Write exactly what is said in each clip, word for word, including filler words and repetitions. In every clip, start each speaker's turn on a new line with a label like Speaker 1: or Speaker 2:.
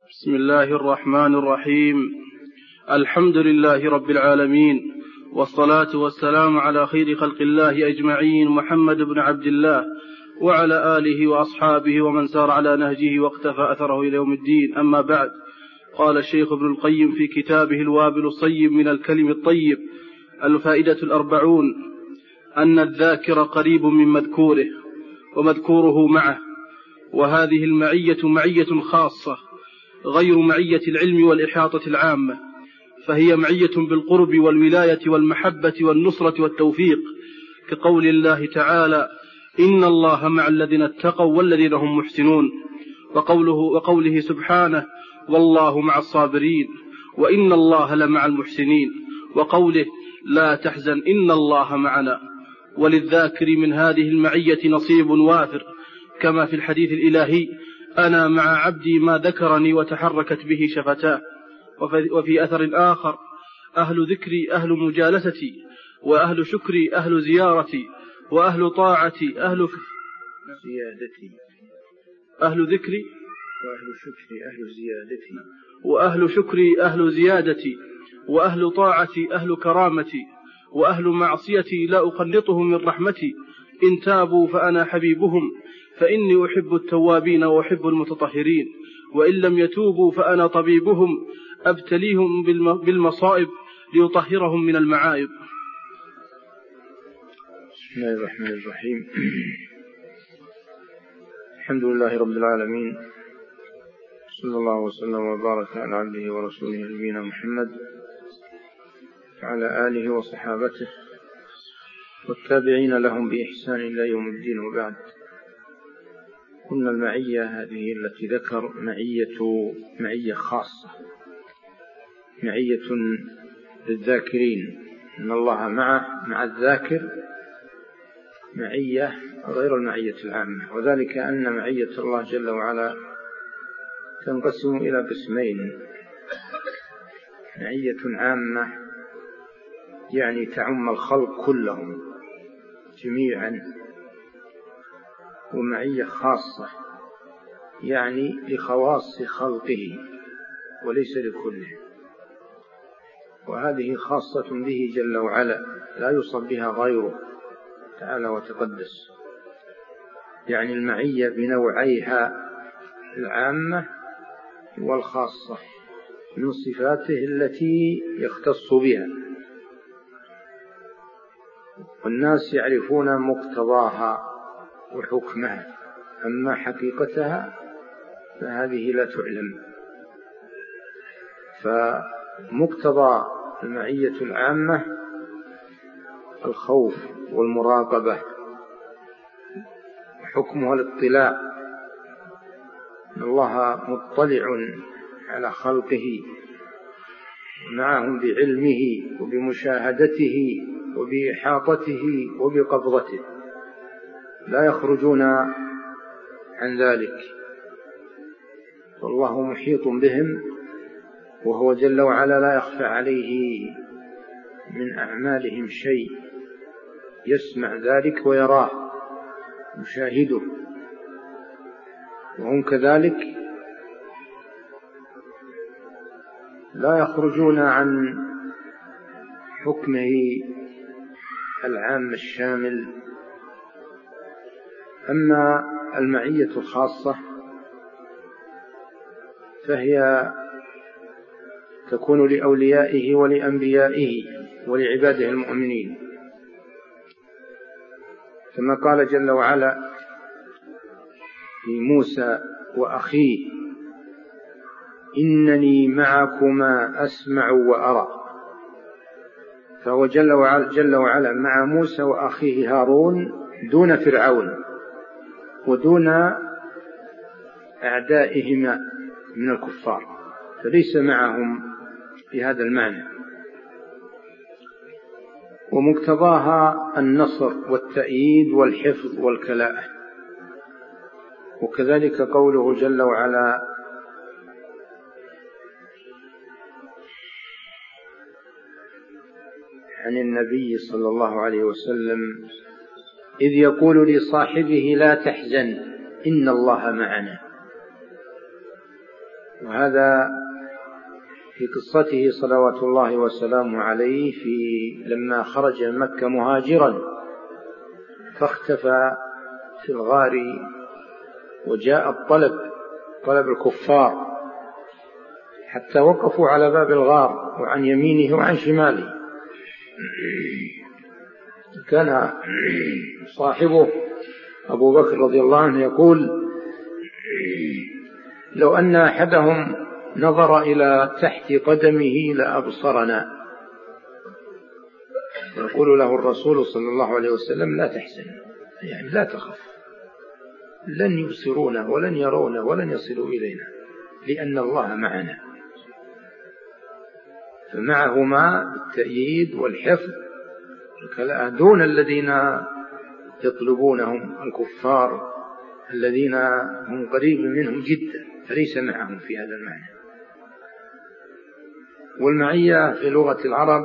Speaker 1: بسم الله الرحمن الرحيم. الحمد لله رب العالمين، والصلاة والسلام على خير خلق الله أجمعين، محمد بن عبد الله وعلى آله وأصحابه ومن سار على نهجه واقتفى أثره إلى يوم الدين. أما بعد، قال الشيخ ابن القيم في كتابه الوابل الصيب من الكلم الطيب الفائدة الأربعون أن الذاكر قريب من مذكوره ومذكوره معه، وهذه المعية معية خاصة غير معية العلم والإحاطة العامة، فهي معية بالقرب والولاية والمحبة والنصرة والتوفيق، كقول الله تعالى: إن الله مع الذين اتقوا والذين هم محسنون، وقوله, وقوله سبحانه: والله مع الصابرين وإن الله لمع المحسنين، وقوله: لا تحزن إن الله معنا. وللذاكر من هذه المعية نصيب وافر، كما في الحديث الإلهي: أنا مع عبدي ما ذكرني وتحركت به شفتاه. وفي أثر آخر: أهل ذكري أهل مجالستي، وأهل شكري أهل زيارتي، وأهل طاعتي أهل
Speaker 2: زيادتي.
Speaker 1: أهل ذكري
Speaker 2: وأهل شكري أهل زيادتي،
Speaker 1: وأهل شكري أهل زيادتي، وأهل طاعتي أهل كرامتي، وأهل معصيتي لا أقنطهم من رحمتي، إن تابوا فأنا حبيبهم، فإني أحب التوابين وأحب المتطهرين، وإن لم يتوبوا فأنا طبيبهم، أبتليهم بالمصائب ليطهرهم من المعايب.
Speaker 2: بسم الله الرحمن الرحيم. الحمد لله رب العالمين، صلى الله وسلم وبارك على عبده ورسوله نبينا محمد وعلى آله وصحابته والتابعين لهم بإحسان إلى يوم الدين. وبعد، قلنا المعية هذه التي ذكر معية معية خاصة، معية للذاكرين، إن الله معه مع الذاكر معية غير المعية العامة، وذلك أن معية الله جل وعلا تنقسم إلى قسمين: معية عامة يعني تعم الخلق كلهم جميعا، ومعية خاصة يعني لخواص خلقه وليس لكله، وهذه خاصة به جل وعلا لا يوصف بها غيره تعالى وتقدس. يعني المعية بنوعيها العامة والخاصة من صفاته التي يختص بها، والناس يعرفون مقتضاها وحكمها، أما حقيقتها فهذه لا تعلم. فمقتضى المعية العامة الخوف والمراقبة، حكمها الاطلاع، إن الله مطلع على خلقه معهم بعلمه وبمشاهدته وبإحاطته وبقبضته، لا يخرجون عن ذلك، والله محيط بهم، وهو جل وعلا لا يخفى عليه من أعمالهم شيء، يسمع ذلك ويراه يشاهده، وهم كذلك لا يخرجون عن حكمه العام الشامل. أما المعية الخاصة فهي تكون لأوليائه ولأنبيائه ولعباده المؤمنين، كما قال جل وعلا في موسى وأخيه: إنني معكما أسمع وأرى. فهو جل وعلا, جل وعلا مع موسى وأخيه هارون دون فرعون ودون أعدائهما من الكفار، فليس معهم في هذا المعنى. ومقتضاها النصر والتأييد والحفظ والكلاءة. وكذلك قوله جل وعلا: عن النبي صلى الله عليه وسلم: إذ يقول لصاحبه لا تحزن إن الله معنا. وهذا في قصته صلوات الله وسلامه عليه في لما خرج من مكة مهاجرا فاختفى في الغار، وجاء الطلب طلب الكفار حتى وقفوا على باب الغار وعن يمينه وعن شماله. كان صاحبه أبو بكر رضي الله عنه يقول: لو أن أحدهم نظر إلى تحت قدمه لأبصرنا. يقول له الرسول صلى الله عليه وسلم: لا تحزن، يعني لا تخف، لن يبصرونا ولن يرونا ولن يصلوا إلينا لأن الله معنا. فمعهما التأييد والحفظ دون الذين يطلبونهم الكفار الذين هم قريب منهم جدا، فليس معهم في هذا المعنى. والمعية في لغة العرب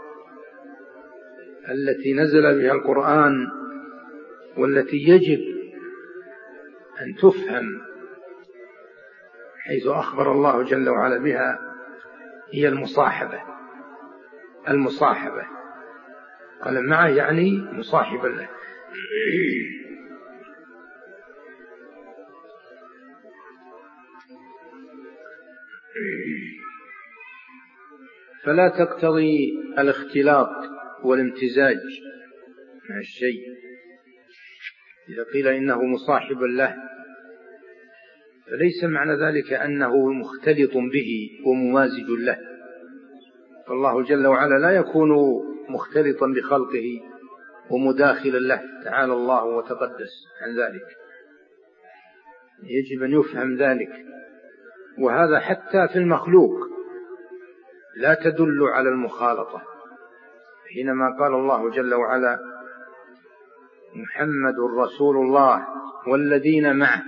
Speaker 2: التي نزل بها القرآن والتي يجب أن تفهم حيث أخبر الله جل وعلا بها هي المصاحبة. المصاحبة قال معه يعني مصاحبا له. فلا تقتضي الاختلاط والامتزاج مع الشيء. إذا قيل إنه مصاحب له فليس معنى ذلك أنه مختلط به وممازج له، فالله جل وعلا لا يكون مختلطا بخلقه ومداخلا له، تعالى الله وتقدس عن ذلك. يجب أن يفهم ذلك، وهذا حتى في المخلوق لا تدل على المخالطة. حينما قال الله جل وعلا: محمد رسول الله والذين معه،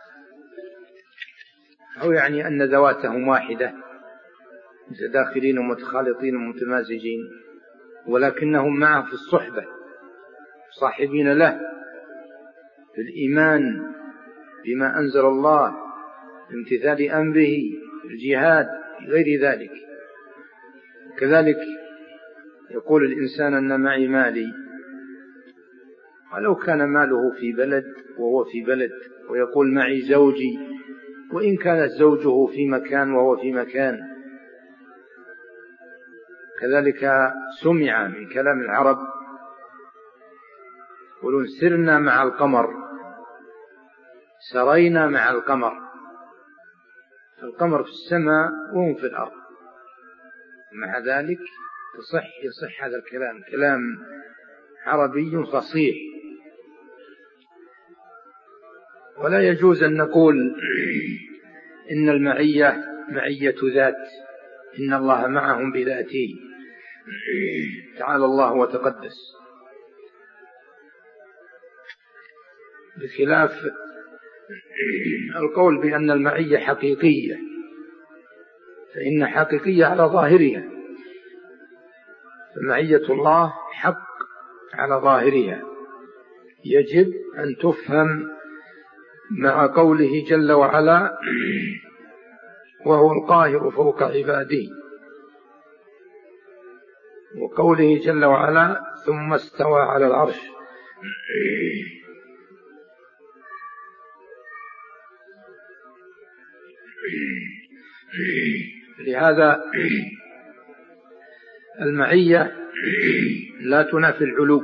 Speaker 2: أو يعني أن ذواتهم واحدة متداخلين ومتخالطين ومتمازجين، ولكنهم معه في الصحبة صاحبين له في الإيمان بما أنزل الله، امتثال أمره، الجهاد، غير ذلك. كذلك يقول الإنسان أن معي مالي، ولو كان ماله في بلد وهو في بلد، ويقول معي زوجي وإن كان زوجه في مكان وهو في مكان. كذلك سمع من كلام العرب يقولون: سرنا مع القمر، سرينا مع القمر. القمر في السماء وهم في الأرض، مع ذلك يصح يصح هذا الكلام، كلام عربي فصيح. ولا يجوز أن نقول إن المعية معية ذات، إن الله معهم بذاته، تعالى الله وتقدس، بخلاف القول بأن المعية حقيقية، فإن حقيقية على ظاهرها، فمعية الله حق على ظاهرها، يجب أن تفهم مع قوله جل وعلا: وهو القاهر فوق عباده، وقوله جل وعلا: ثم استوى على العرش. لهذا المعية لا تنافي العلو،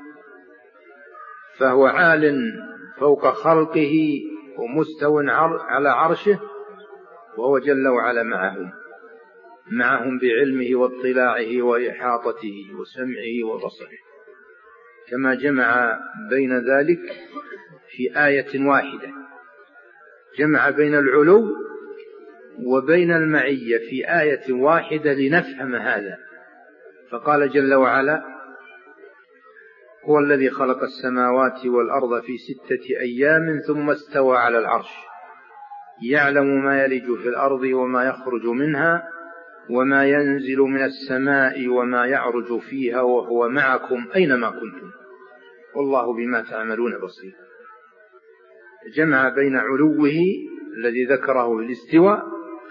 Speaker 2: فهو عال فوق خلقه ومستو على عرشه، وهو جل وعلا معهم معهم بعلمه واطلاعه وإحاطته وسمعه وبصره، كما جمع بين ذلك في آية واحدة، جمع بين العلو وبين المعية في آية واحدة لنفهم هذا. فقال جل وعلا: هو الذي خلق السماوات والأرض في ستة أيام ثم استوى على العرش يعلم ما يلج في الأرض وما يخرج منها وما ينزل من السماء وما يعرج فيها وهو معكم أينما كنتم والله بما تعملون بصير. جمع بين علوه الذي ذكره الاستواء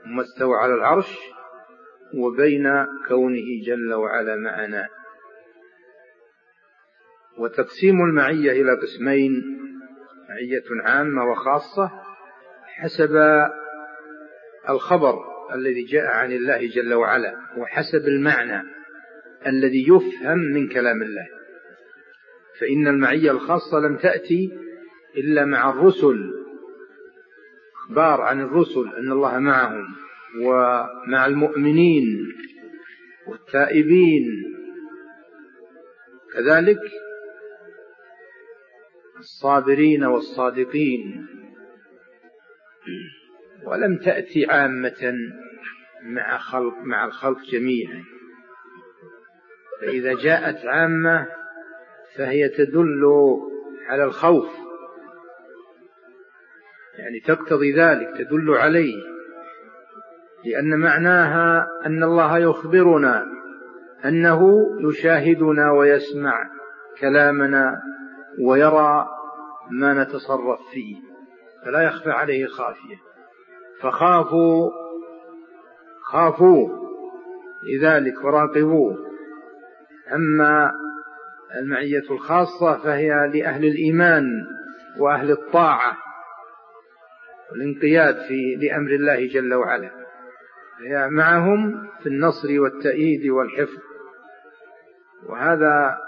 Speaker 2: ثم استوى على العرش وبين كونه جل وعلا معنا. وتقسيم المعية إلى قسمين: معية عامة وخاصة حسب الخبر الذي جاء عن الله جل وعلا وحسب المعنى الذي يفهم من كلام الله. فإن المعية الخاصة لم تأتي إلا مع الرسل، إخبار عن الرسل أن الله معهم، ومع المؤمنين والتائبين، كذلك الصابرين والصادقين، ولم تأتي عامة مع خلق مع الخلق جميعا. فإذا جاءت عامة فهي تدل على الخوف، يعني تقتضي ذلك، تدل عليه، لأن معناها أن الله يخبرنا أنه يشاهدنا ويسمع كلامنا ويرى ما نتصرف فيه، فلا يخفى عليه خافية. فخافوا خافوا لذلك وراقبوه. أما المعية الخاصة فهي لأهل الإيمان وأهل الطاعة والانقياد في لأمر الله جل وعلا، هي معهم في النصر والتأييد والحفظ. وهذا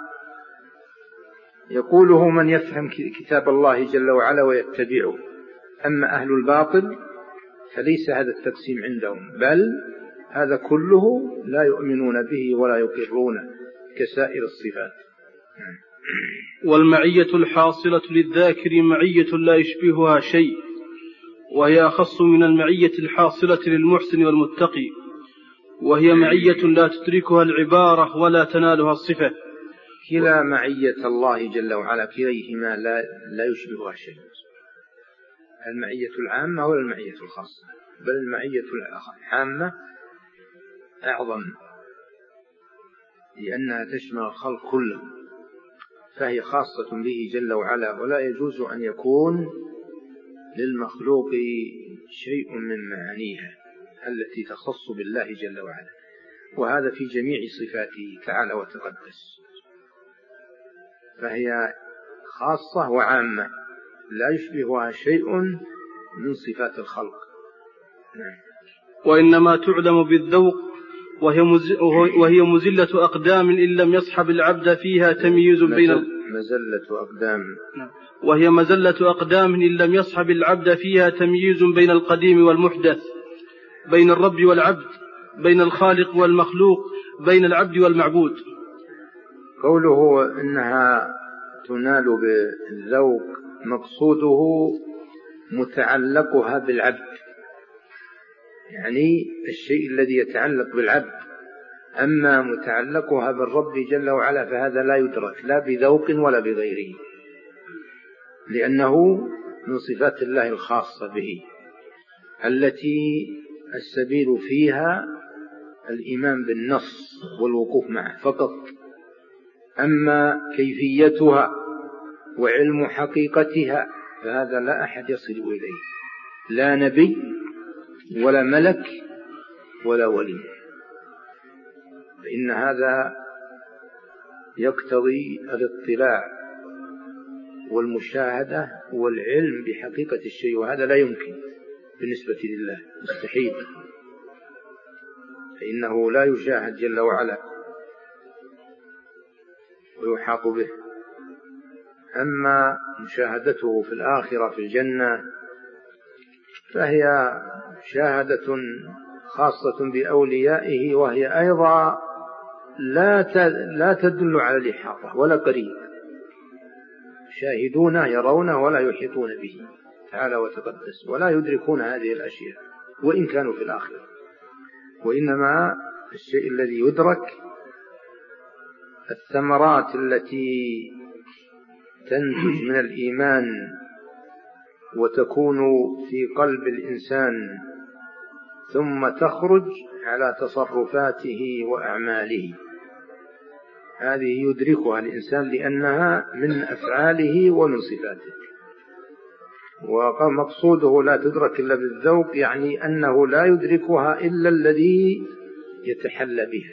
Speaker 2: يقوله من يفهم كتاب الله جل وعلا ويتبعه. أما أهل الباطل فليس هذا التقسيم عندهم، بل هذا كله لا يؤمنون به ولا يقرونه كسائر الصفات.
Speaker 1: والمعية الحاصلة للذاكر معية لا يشبهها شيء، وهي أخص من المعية الحاصلة للمحسن والمتقي، وهي معية لا تدركها العبارة ولا تنالها الصفة.
Speaker 2: كلا معية الله جل وعلا كليهما لا, لا يشبهها شيء، المعية العامة ولا المعية الخاصة، بل المعية العامة أعظم لأنها تشمل الخلق كله، فهي خاصة به جل وعلا، ولا يجوز أن يكون للمخلوق شيء من معانيها التي تخص بالله جل وعلا، وهذا في جميع صفاته تعالى وتقدس. فهي خاصة وعامة لا يشبهها شيء من صفات الخلق.
Speaker 1: وإنما تعلم بالذوق، وهي, مز... وهي مزلة أقدام إن لم يصحب العبد فيها تمييز بين
Speaker 2: مزلة أقدام
Speaker 1: وهي مزلة أقدام إن لم يصحب العبد فيها تمييز بين القديم والمحدث، بين الرب والعبد، بين الخالق والمخلوق، بين العبد والمعبود.
Speaker 2: قوله إنها تنال بالذوق مقصوده متعلقها بالعبد، يعني الشيء الذي يتعلق بالعبد. أما متعلقها بالرب جل وعلا فهذا لا يدرك لا بذوق ولا بغيره، لأنه من صفات الله الخاصة به التي السبيل فيها الإيمان بالنص والوقوف معه فقط. أما كيفيتها وعلم حقيقتها فهذا لا أحد يصل إليه، لا نبي ولا ملك ولا ولي، فإن هذا يقتضي الاطلاع والمشاهدة والعلم بحقيقة الشيء، وهذا لا يمكن بالنسبة لله، مستحيل، فإنه لا يشاهد جل وعلا ويحاط به. أما مشاهدته في الآخرة في الجنة فهي مشاهدة خاصة بأوليائه، وهي أيضا لا لا تدل على الإحاطة ولا قريب، شاهدونه يرونه ولا يحيطون به تعالى وتقدس، ولا يدركون هذه الأشياء وإن كانوا في الآخرة. وإنما الشيء الذي يدرك الثمرات التي تنتج من الإيمان وتكون في قلب الإنسان ثم تخرج على تصرفاته وأعماله، هذه يدركها الإنسان لأنها من أفعاله ومن صفاته. ومقصوده لا تدرك إلا بالذوق، يعني أنه لا يدركها إلا الذي يتحلى بها.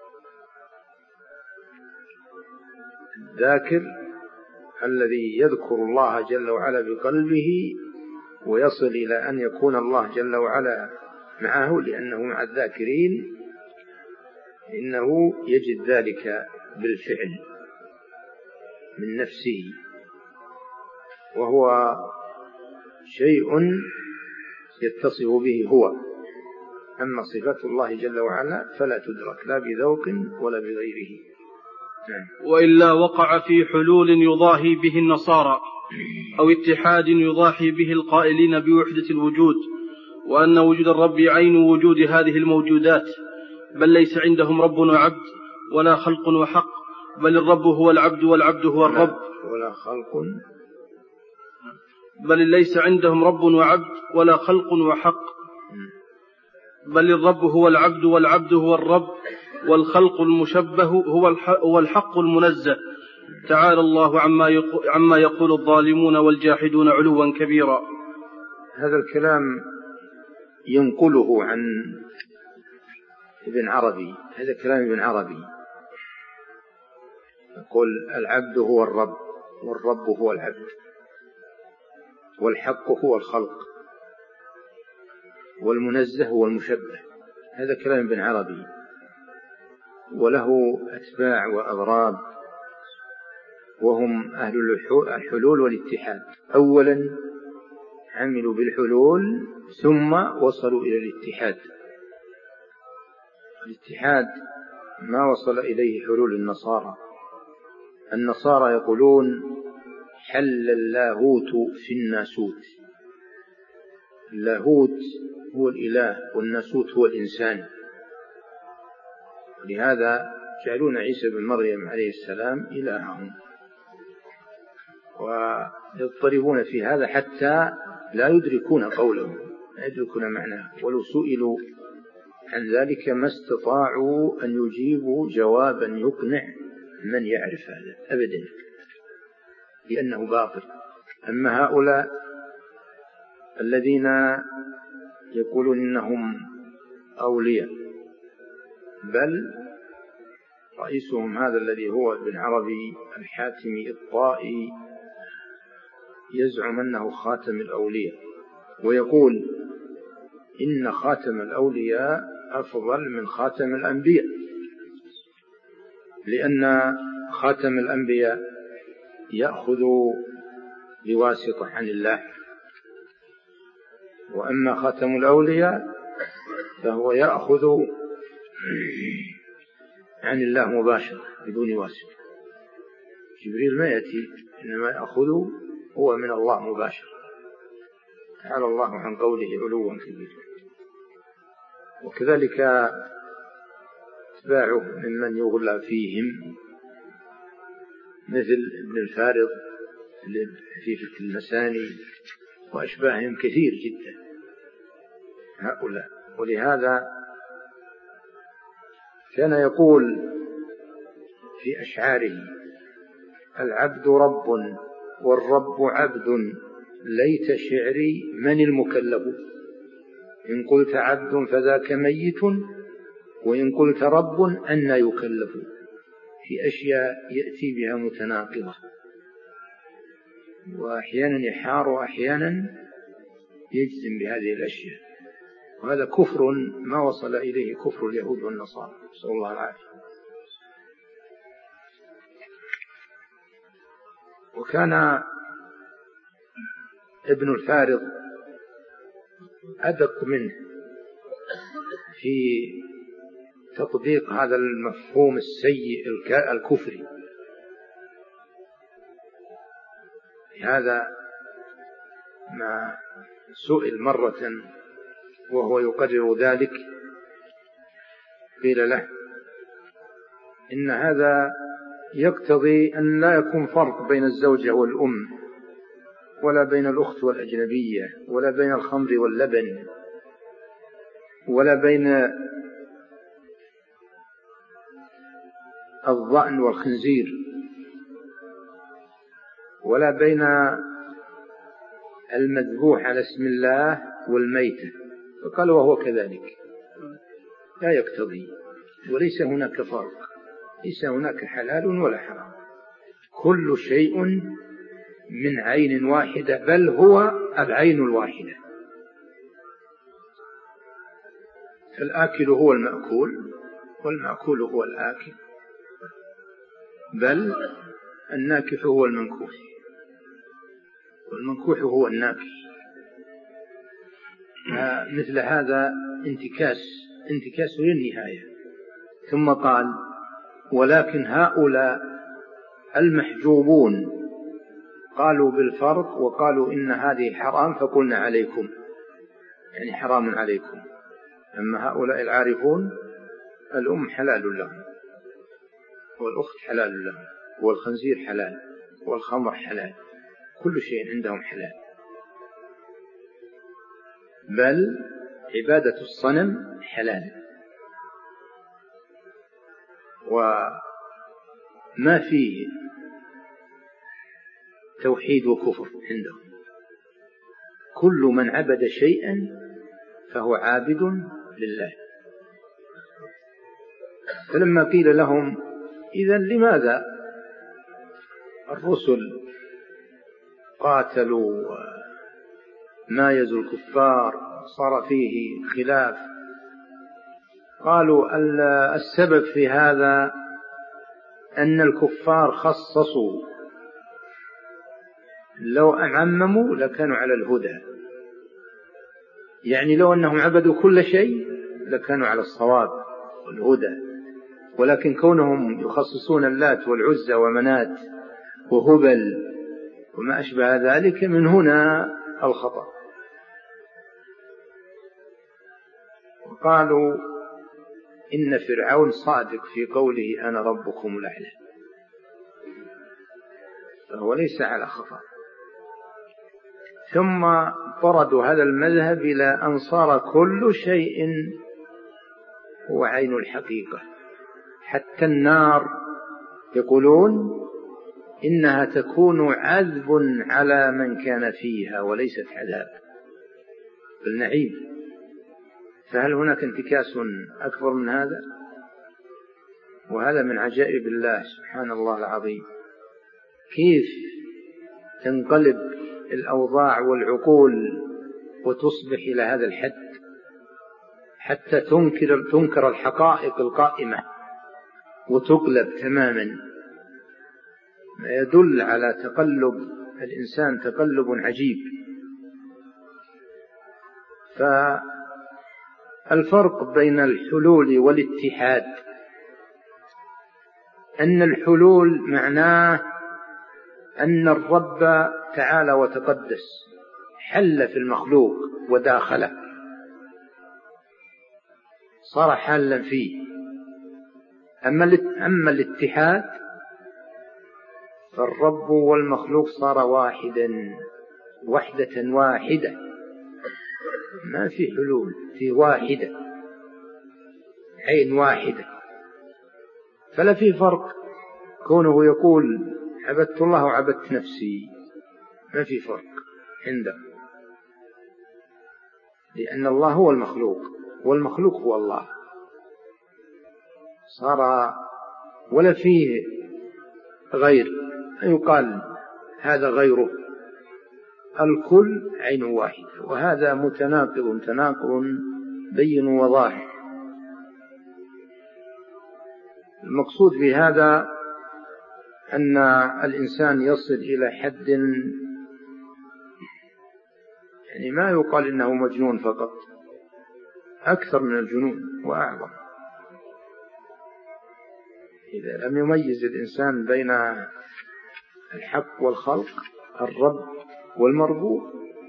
Speaker 2: الذاكر الذي يذكر الله جل وعلا بقلبه ويصل إلى أن يكون الله جل وعلا معه، لأنه مع الذاكرين، إنه يجد ذلك بالفعل من نفسه، وهو شيء يتصف به هو. أما صفات الله جل وعلا فلا تدرك لا بذوق ولا بغيره.
Speaker 1: وإلا وقع في حلول يضاهي به النصارى، أو اتحاد يضاهي به القائلين بوحدة الوجود، وأن وجود الرب عين وجود هذه الموجودات، بل ليس عندهم رب وعبد ولا خلق وحق، بل الرب هو العبد والعبد هو الرب،
Speaker 2: ولا خلق،
Speaker 1: بل ليس عندهم رب وعبد ولا خلق وحق، بل الرب هو العبد والعبد هو الرب، والخلق المشبه هو الحق المنزه. تعالى الله عما يقول الظالمون والجاحدون علوا كبيرا.
Speaker 2: هذا الكلام ينقله عن ابن عربي، هذا كلام ابن عربي، يقول العبد هو الرب، والرب هو العبد، والحق هو الخلق، والمنزه هو المشبه. هذا كلام ابن عربي، وله أتباع وأضراب، وهم أهل الحلول والاتحاد. أولا عملوا بالحلول ثم وصلوا إلى الاتحاد. الاتحاد ما وصل إليه حلول النصارى. النصارى يقولون حل اللاهوت في الناسوت. اللاهوت هو الإله والناسوت هو الإنسان، لهذا جعلون عيسى بن مريم عليه السلام إلههم، ويضطربون في هذا حتى لا يدركون قوله، لا يدركون معناه، ولو سئلوا عن ذلك ما استطاعوا أن يجيبوا جوابا يقنع من يعرف هذا أبدا، لأنه باطل. أما هؤلاء الذين يقولون إنهم أولياء، بل رئيسهم هذا الذي هو ابن عربي الحاتمي الطائي يزعم أنه خاتم الأولياء، ويقول إن خاتم الأولياء أفضل من خاتم الأنبياء، لأن خاتم الأنبياء يأخذ بواسطة عن الله، وأما خاتم الأولياء فهو يأخذ عن الله مباشرة بدون واسطة. جبريل ما يأتي، إنما يأخذ هو من الله مباشرة. تعالى الله عن قوله علوا كبيرا. وكذلك اتباعه ممن يغلى فيهم مثل ابن الفارض في فقه المساني وأشباههم كثير جدا هؤلاء. ولهذا كان يقول في أشعاره العبد رب والرب عبد، ليت شعري من المكلف، إن قلت عبد فذاك ميت، وإن قلت رب أن يكلف، في أشياء يأتي بها متناقضة، وأحيانا يحار وأحيانا يجزم بهذه الأشياء، وهذا كفر ما وصل إليه كفر اليهود والنصارى، نسأل الله العافية. وكان ابن الفارض أدق منه في تطبيق هذا المفهوم السيء الكفري. هذا ما سئل مرة وهو يقرر ذلك، قيل له إن هذا يقتضي أن لا يكون فرق بين الزوجة والأم، ولا بين الأخت والأجنبية، ولا بين الخمر واللبن، ولا بين الضأن والخنزير، ولا بين المذبوح على اسم الله والميتة، فقال وهو كذلك لا يقتضي، وليس هناك فرق، ليس هناك حلال ولا حرام، كل شيء من عين واحدة، بل هو العين الواحدة. فالآكل هو المأكول والمأكول هو الآكل، بل الناكح هو المنكوح والمنكوح هو الناكح. مثل هذا انتكاس انتكاس للنهاية. ثم قال ولكن هؤلاء المحجوبون قالوا بالفرق وقالوا إن هذه حرام فقلنا عليكم، يعني حرام عليكم. أما هؤلاء العارفون الأم حلال لهم والأخت حلال لهم والخنزير حلال والخمر حلال، كل شيء عندهم حلال، بل عبادة الصنم حلال. وما فيه توحيد وكفر عندهم، كل من عبد شيئا فهو عابد لله. فلما قيل لهم إذن لماذا الرسل قاتلوا مايزوا الكفار صار فيه خلاف، قالوا السبب في هذا أن الكفار خصصوا، لو أعمموا لكانوا على الهدى، يعني لو أنهم عبدوا كل شيء لكانوا على الصواب والهدى، ولكن كونهم يخصصون اللات والعزى ومنات وهبل وما أشبه ذلك، من هنا الخطأ. وقالوا إن فرعون صادق في قوله أنا ربكم الأعلى، فهو ليس على خطأ. ثم طردوا هذا المذهب إلى أن صار كل شيء هو عين الحقيقة، حتى النار يقولون إنها تكون عذب على من كان فيها وليست عذاب بل نعيم. فهل هناك انتكاس أكبر من هذا؟ وهذا من عجائب الله سبحان الله العظيم، كيف تنقلب الأوضاع والعقول وتصبح إلى هذا الحد حتى تنكر, تنكر الحقائق القائمة وتقلب تماما، ما يدل على تقلب الإنسان تقلب عجيب. فالفرق بين الحلول والاتحاد أن الحلول معناه أن الرب تعالى وتقدس حل في المخلوق وداخله، صار حالا فيه. أما الاتحاد فالرب والمخلوق صار واحدا، وحدة واحدة، ما في حلول، في واحدة، عين واحدة. فلا في فرق كونه يقول عبدت الله وعبدت نفسي، ما في فرق عنده، لأن الله هو المخلوق والمخلوق هو الله، صار ولا فيه غير يقال هذا غيره، الكل عين واحد. وهذا متناقض تناقض بين وظاهر. المقصود بهذا أن الإنسان يصل إلى حد يعني ما يقال إنه مجنون فقط، أكثر من الجنون وأعظم. إذا لم يميز الإنسان بين الحق والخلق، الرب والمربوب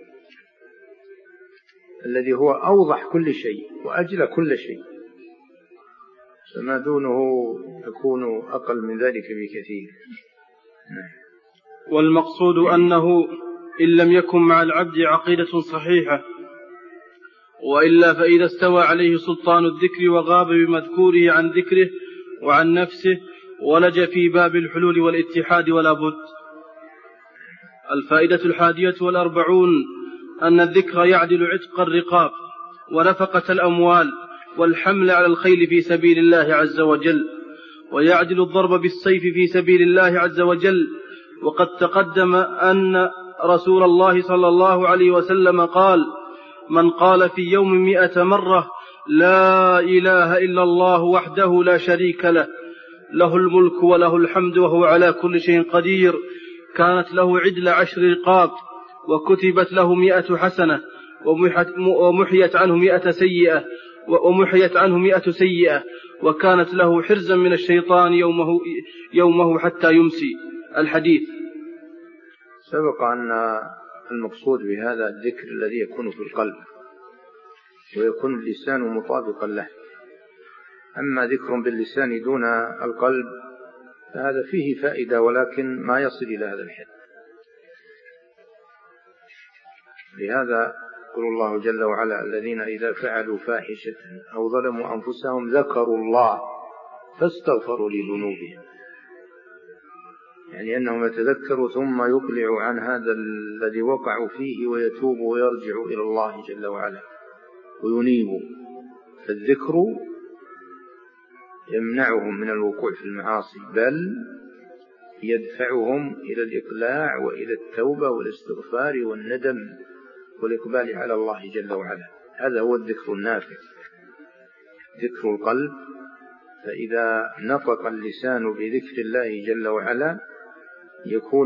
Speaker 2: الذي هو أوضح كل شيء وأجل كل شيء، فما دونه يكون أقل من ذلك بكثير.
Speaker 1: والمقصود أنه إن لم يكن مع العبد عقيدة صحيحة، وإلا فإذا استوى عليه سلطان الذكر وغاب بمذكوره عن ذكره وعن نفسه ولج في باب الحلول والاتحاد ولا بد. الفائدة الحادية والأربعون أن الذكر يعدل عتق الرقاب ونفقة الأموال والحمل على الخيل في سبيل الله عز وجل، ويعدل الضرب بالسيف في سبيل الله عز وجل. وقد تقدم أن رسول الله صلى الله عليه وسلم قال: من قال في يوم مئة مرة لا إله إلا الله وحده لا شريك له له الملك وله الحمد وهو على كل شيء قدير، كانت له عدل عشر رقاب، وكتبت له مئة حسنة، ومحيت عنه مئة سيئة ومحيت عنه مئة سيئة، وكانت له حرزا من الشيطان يومه, يومه حتى يمسي. الحديث.
Speaker 2: سبق أن المقصود بهذا الذكر الذي يكون في القلب ويكون اللسان مطابقا له. أما ذكر باللسان دون القلب فهذا فيه فائدة ولكن ما يصل إلى هذا الحد. لهذا يقول الله جل وعلا: الذين إذا فعلوا فاحشة أو ظلموا أنفسهم ذكروا الله فاستغفروا لذنوبهم، يعني أنهم يتذكروا ثم يقلعوا عن هذا الذي وقعوا فيه ويتوبوا ويرجعوا إلى الله جل وعلا وينيبوا. فالذكر يمنعهم من الوقوع في المعاصي، بل يدفعهم إلى الإقلاع وإلى التوبة والاستغفار والندم والإقبال على الله جل وعلا. هذا هو الذكر النافع، ذكر القلب. فإذا نطق اللسان بذكر الله جل وعلا يكون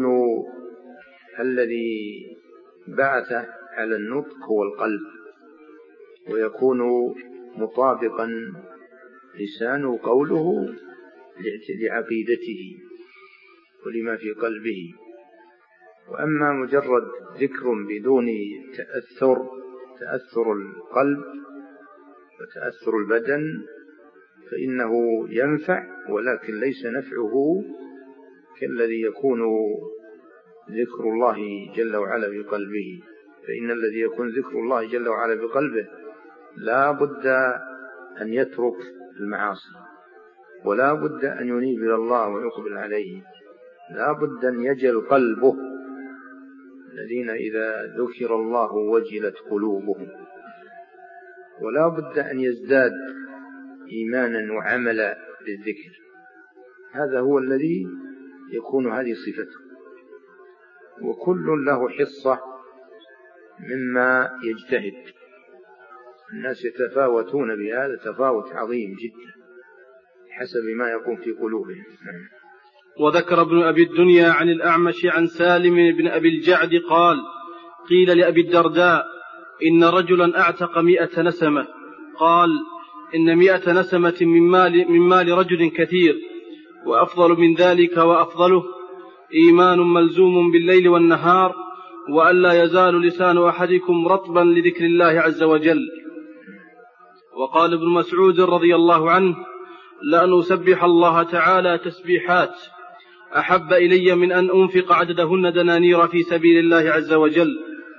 Speaker 2: الذي بعث على النطق هو القلب، ويكون مطابقا لسانه قوله لعقيدته ولما في قلبه. وأما مجرد ذكر بدون تأثر تأثر القلب وتأثر البدن فإنه ينفع، ولكن ليس نفعه كالذي يكون ذكر الله جل وعلا بقلبه. فإن الذي يكون ذكر الله جل وعلا بقلبه لا بد أن يترك المعاصي، ولا بد أن ينيب إلى الله ويقبل عليه، لا بد أن يجل قلبه. الذين إذا ذكر الله وجلت قلوبهم. ولا بد أن يزداد إيمانا وعملا بالذكر. هذا هو الذي يكون هذه صفته، وكل له حصة مما يجتهد. الناس يتفاوتون بهذا تفاوت عظيم جدا حسب ما يكون في قلوبهم.
Speaker 1: وذكر ابن أبي الدنيا عن الأعمش عن سالم بن أبي الجعد قال: قيل لأبي الدرداء: إن رجلا أعتق مئة نسمة. قال: إن مئة نسمة من مال, من مال رجل كثير، وأفضل من ذلك وأفضله إيمان ملزوم بالليل والنهار، وألا يزال لسان أحدكم رطبا لذكر الله عز وجل. وقال ابن مسعود رضي الله عنه: لأن أسبح الله تعالى تسبيحات أحب إلي من أن أنفق عددهن دنانير في سبيل الله عز وجل.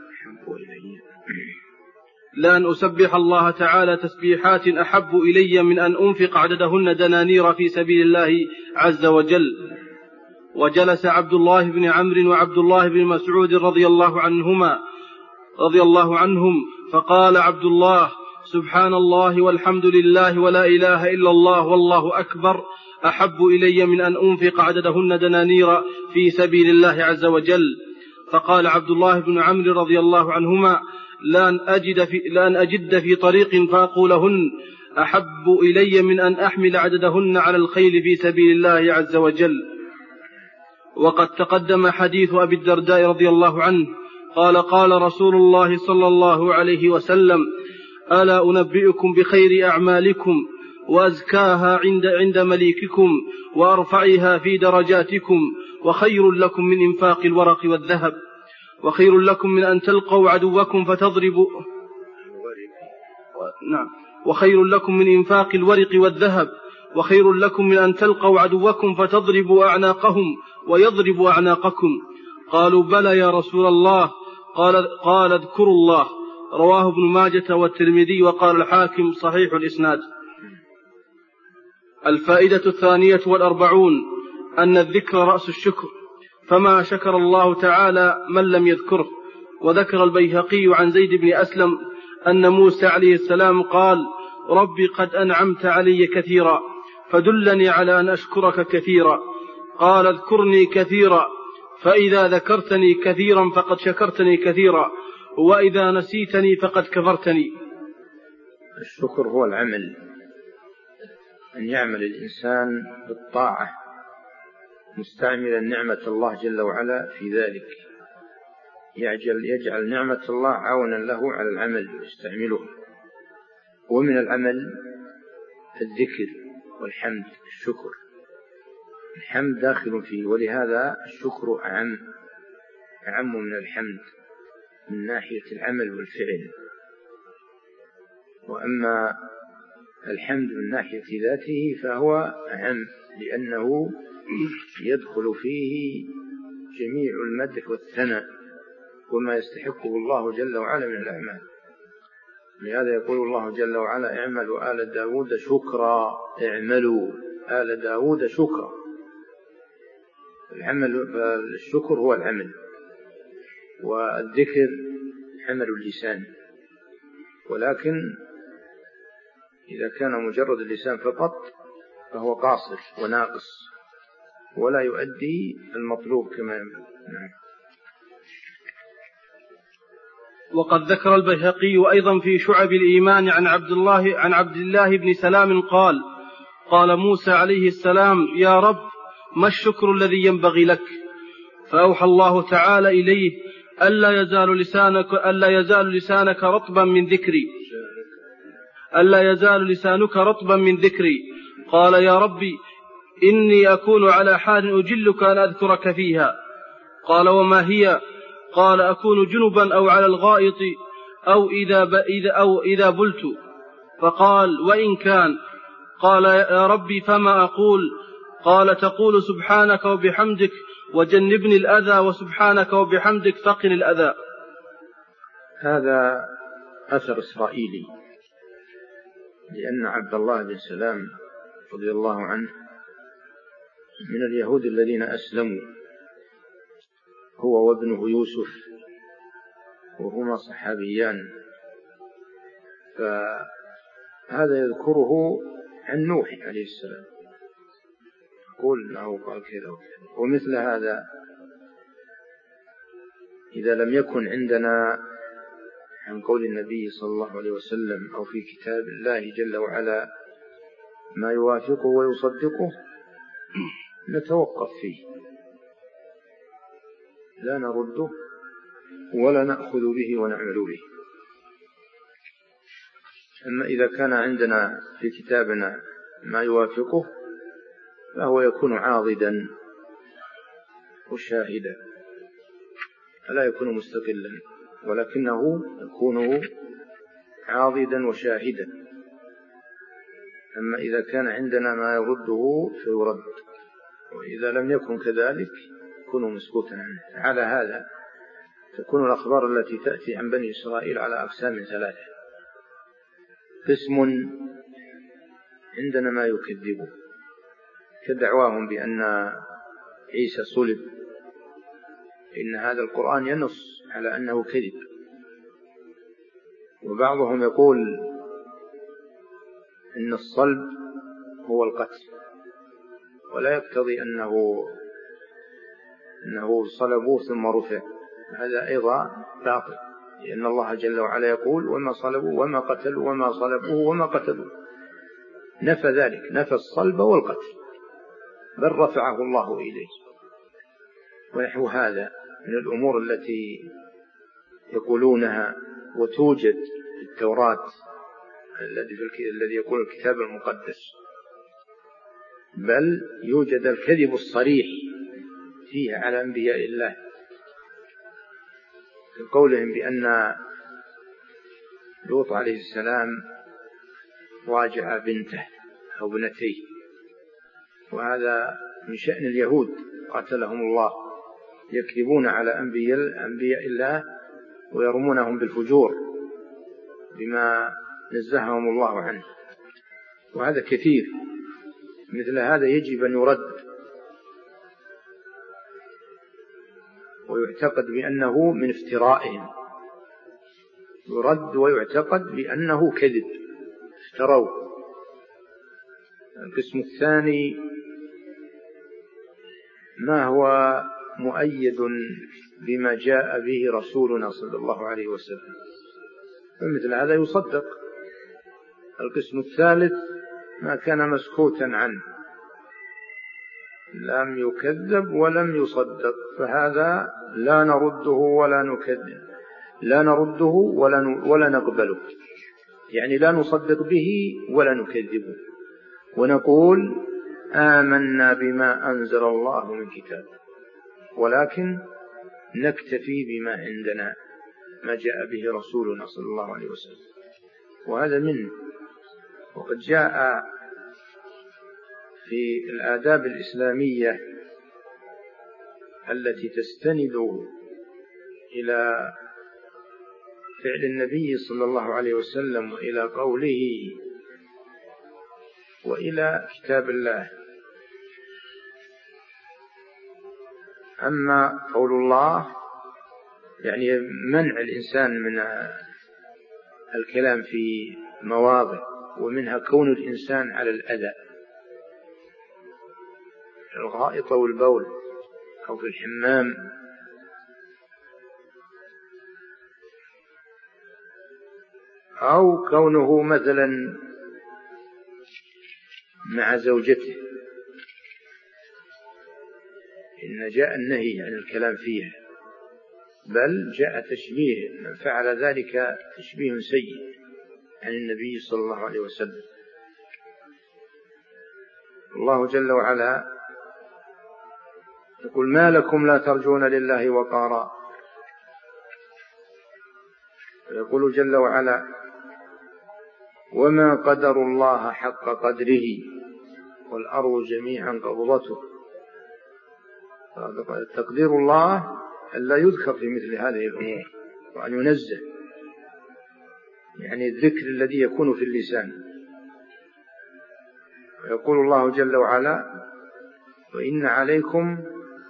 Speaker 1: لأن أسبح الله تعالى تسبيحات أحب إلي من أن أنفق عددهن دنانير في سبيل الله عز وجل. وجلس عبد الله بن عمرو وعبد الله بن مسعود رضي الله عنهما رضي الله عنهم فقال عبد الله: سبحان الله والحمد لله ولا إله إلا الله والله أكبر أحب إلي من أن أنفق عددهن دنانير في سبيل الله عز وجل. فقال عبد الله بن عمرو رضي الله عنهما: لأن أجد في, لأن أجد في طريق فأقولهن أحب إلي من أن أحمل عددهن على الخيل في سبيل الله عز وجل. وقد تقدم حديث أبي الدرداء رضي الله عنه قال: قال رسول الله صلى الله عليه وسلم: ألا أنبئكم بخير أعمالكم وأزكاها عند, عند مليككم وأرفعها في درجاتكم، وخير لكم من إنفاق الورق والذهب، وخير لكم من أن تلقوا عدوكم فتضربوا نعم وخير لكم من إنفاق الورق والذهب، وخير لكم من أن تلقوا عدوكم فتضربوا أعناقهم ويضربوا أعناقكم. قالوا: بلى يا رسول الله. قال, قال: اذكروا الله. رواه ابن ماجة والترمذي، وقال الحاكم صحيح الإسناد. الفائدة الثانية والأربعون أن الذكر رأس الشكر، فما شكر الله تعالى من لم يذكره. وذكر البيهقي عن زيد بن أسلم أن موسى عليه السلام قال: ربي قد أنعمت علي كثيرا فدلني على أن أشكرك كثيرا. قال: اذكرني كثيرا، فإذا ذكرتني كثيرا فقد شكرتني كثيرا، وإذا نسيتني فقد كفرتني.
Speaker 2: الشكر هو العمل، أن يعمل الإنسان بالطاعة مستعملا نعمة الله جل وعلا في ذلك، يجعل, يجعل نعمة الله عونا له على العمل ويستعمله. ومن العمل الذكر والحمد. الشكر الحمد داخل فيه، ولهذا الشكر أعم أعم من الحمد من ناحية العمل والفعل. وأما الحمد من ناحية ذاته فهو أعم، لأنه يدخل فيه جميع المدح والثناء وما يستحقه الله جل وعلا من الأعمال. لهذا يقول الله جل وعلا: اعملوا آل داود شكرا. اعملوا آل داود شكرا. العمل الشكر هو العمل، والذكر عمل اللسان. ولكن إذا كان مجرد اللسان فقط فهو قاصر وناقص ولا يؤدي المطلوب كما ينبغي. نعم.
Speaker 1: وقد ذكر البيهقي أيضا في شعب الإيمان عن عبد الله عن عبد الله بن سلام قال: قال موسى عليه السلام: يا رب، ما الشكر الذي ينبغي لك؟ فأوحى الله تعالى إليه: ألا يزال لسانك ألا يزال لسانك رطبا من ذكري ألا يزال لسانك رطبا من ذكري. قال: يا ربي، إني أكون على حال أجلك أن أذكرك فيها. قال: وما هي؟ قال: أكون جنبا أو على الغائط أو إذا, إذا, أو إذا بلت. فقال: وإن كان. قال: يا ربي، فما أقول؟ قال: تقول سبحانك وبحمدك وجنبني الأذى، وسبحانك وبحمدك فقني الأذى.
Speaker 2: هذا أثر إسرائيلي، لأن عبد الله بن سلام رضي الله عنه من اليهود الذين أسلموا، هو وابنه يوسف، وهما صحابيان. فهذا يذكره عن نوح عليه السلام، يقول له قال كذا وكذا. ومثل هذا إذا لم يكن عندنا عن قول النبي صلى الله عليه وسلم أو في كتاب الله جل وعلا ما يوافقه ويصدقه نتوقف فيه، لا نرده ولا نأخذ به ونعمل به. أما إذا كان عندنا في كتابنا ما يوافقه فهو يكون عاضدا وشاهدا، فلا يكون مستقلا، ولكنه يكون عاضدا وشاهدا. أما إذا كان عندنا ما يرده فيرد، وإذا لم يكن كذلك يكون مسكوتا عنه. على هذا تكون الأخبار التي تأتي عن بني إسرائيل على أقسام ثلاثة: قسم عندنا ما يكذبه كدعواهم بأن عيسى صلب، إن هذا القرآن ينص على أنه كذب. وبعضهم يقول إن الصلب هو القتل، ولا يقتضي أنه أنه صلبوه ثم رفع، هذا أيضا باطل، لأن الله جل وعلا يقول: وما صلبوا وما قتلوا وما صلبوه وما قتلوا. نفى ذلك، نفى الصلب والقتل، بل رفعه الله إليه. ونحو هذا من الأمور التي يقولونها وتوجد في التوراة الذي يقول الكتاب المقدس، بل يوجد الكذب الصريح فيها على أنبياء الله، في قولهم بأن لوط عليه السلام راجع بنته أو بنتيه، وهذا من شأن اليهود قاتلهم الله، يكذبون على أنبياء, أنبياء الله ويرمونهم بالفجور بما نزههم الله عنه. وهذا كثير، مثل هذا يجب أن يرد. ويعتقد بأنه من افترائهم، يرد ويعتقد بأنه كذب افتروا. القسم الثاني ما هو مؤيد بما جاء به رسولنا صلى الله عليه وسلم، فمثل هذا يصدق. القسم الثالث ما كان مسكوتا عنه، لم يكذب ولم يصدق، فهذا لا نرده ولا نكذب، لا نرده ولا ولا نقبله، يعني لا نصدق به ولا نكذبه، ونقول آمنا بما أنزل الله من كتاب، ولكن نكتفي بما عندنا ما جاء به رسولنا صلى الله عليه وسلم، وهذا منه. وقد جاء في الآداب الإسلامية التي تستند إلى فعل النبي صلى الله عليه وسلم وإلى قوله وإلى كتاب الله. أما قول الله يعني منع الإنسان من الكلام في مواضع، ومنها كون الإنسان على الأذى، الغائط أو البول أو في الحمام، أو كونه مثلا مع زوجته، إن جاء النهي عن الكلام فيها، بل جاء تشبيه من فعل ذلك تشبيه سيء عن النبي صلى الله عليه وسلم. الله جل وعلا يقول ما لكم لا ترجون لله وقارا، ويقول جل وعلا وما قدر الله حق قدره والأرض جميعا قبضته. تقدير الله ألا يذكر في مثل هذه الأمور، وأن ينزه، يعني الذكر الذي يكون في اللسان. ويقول الله جل وعلا وإن عليكم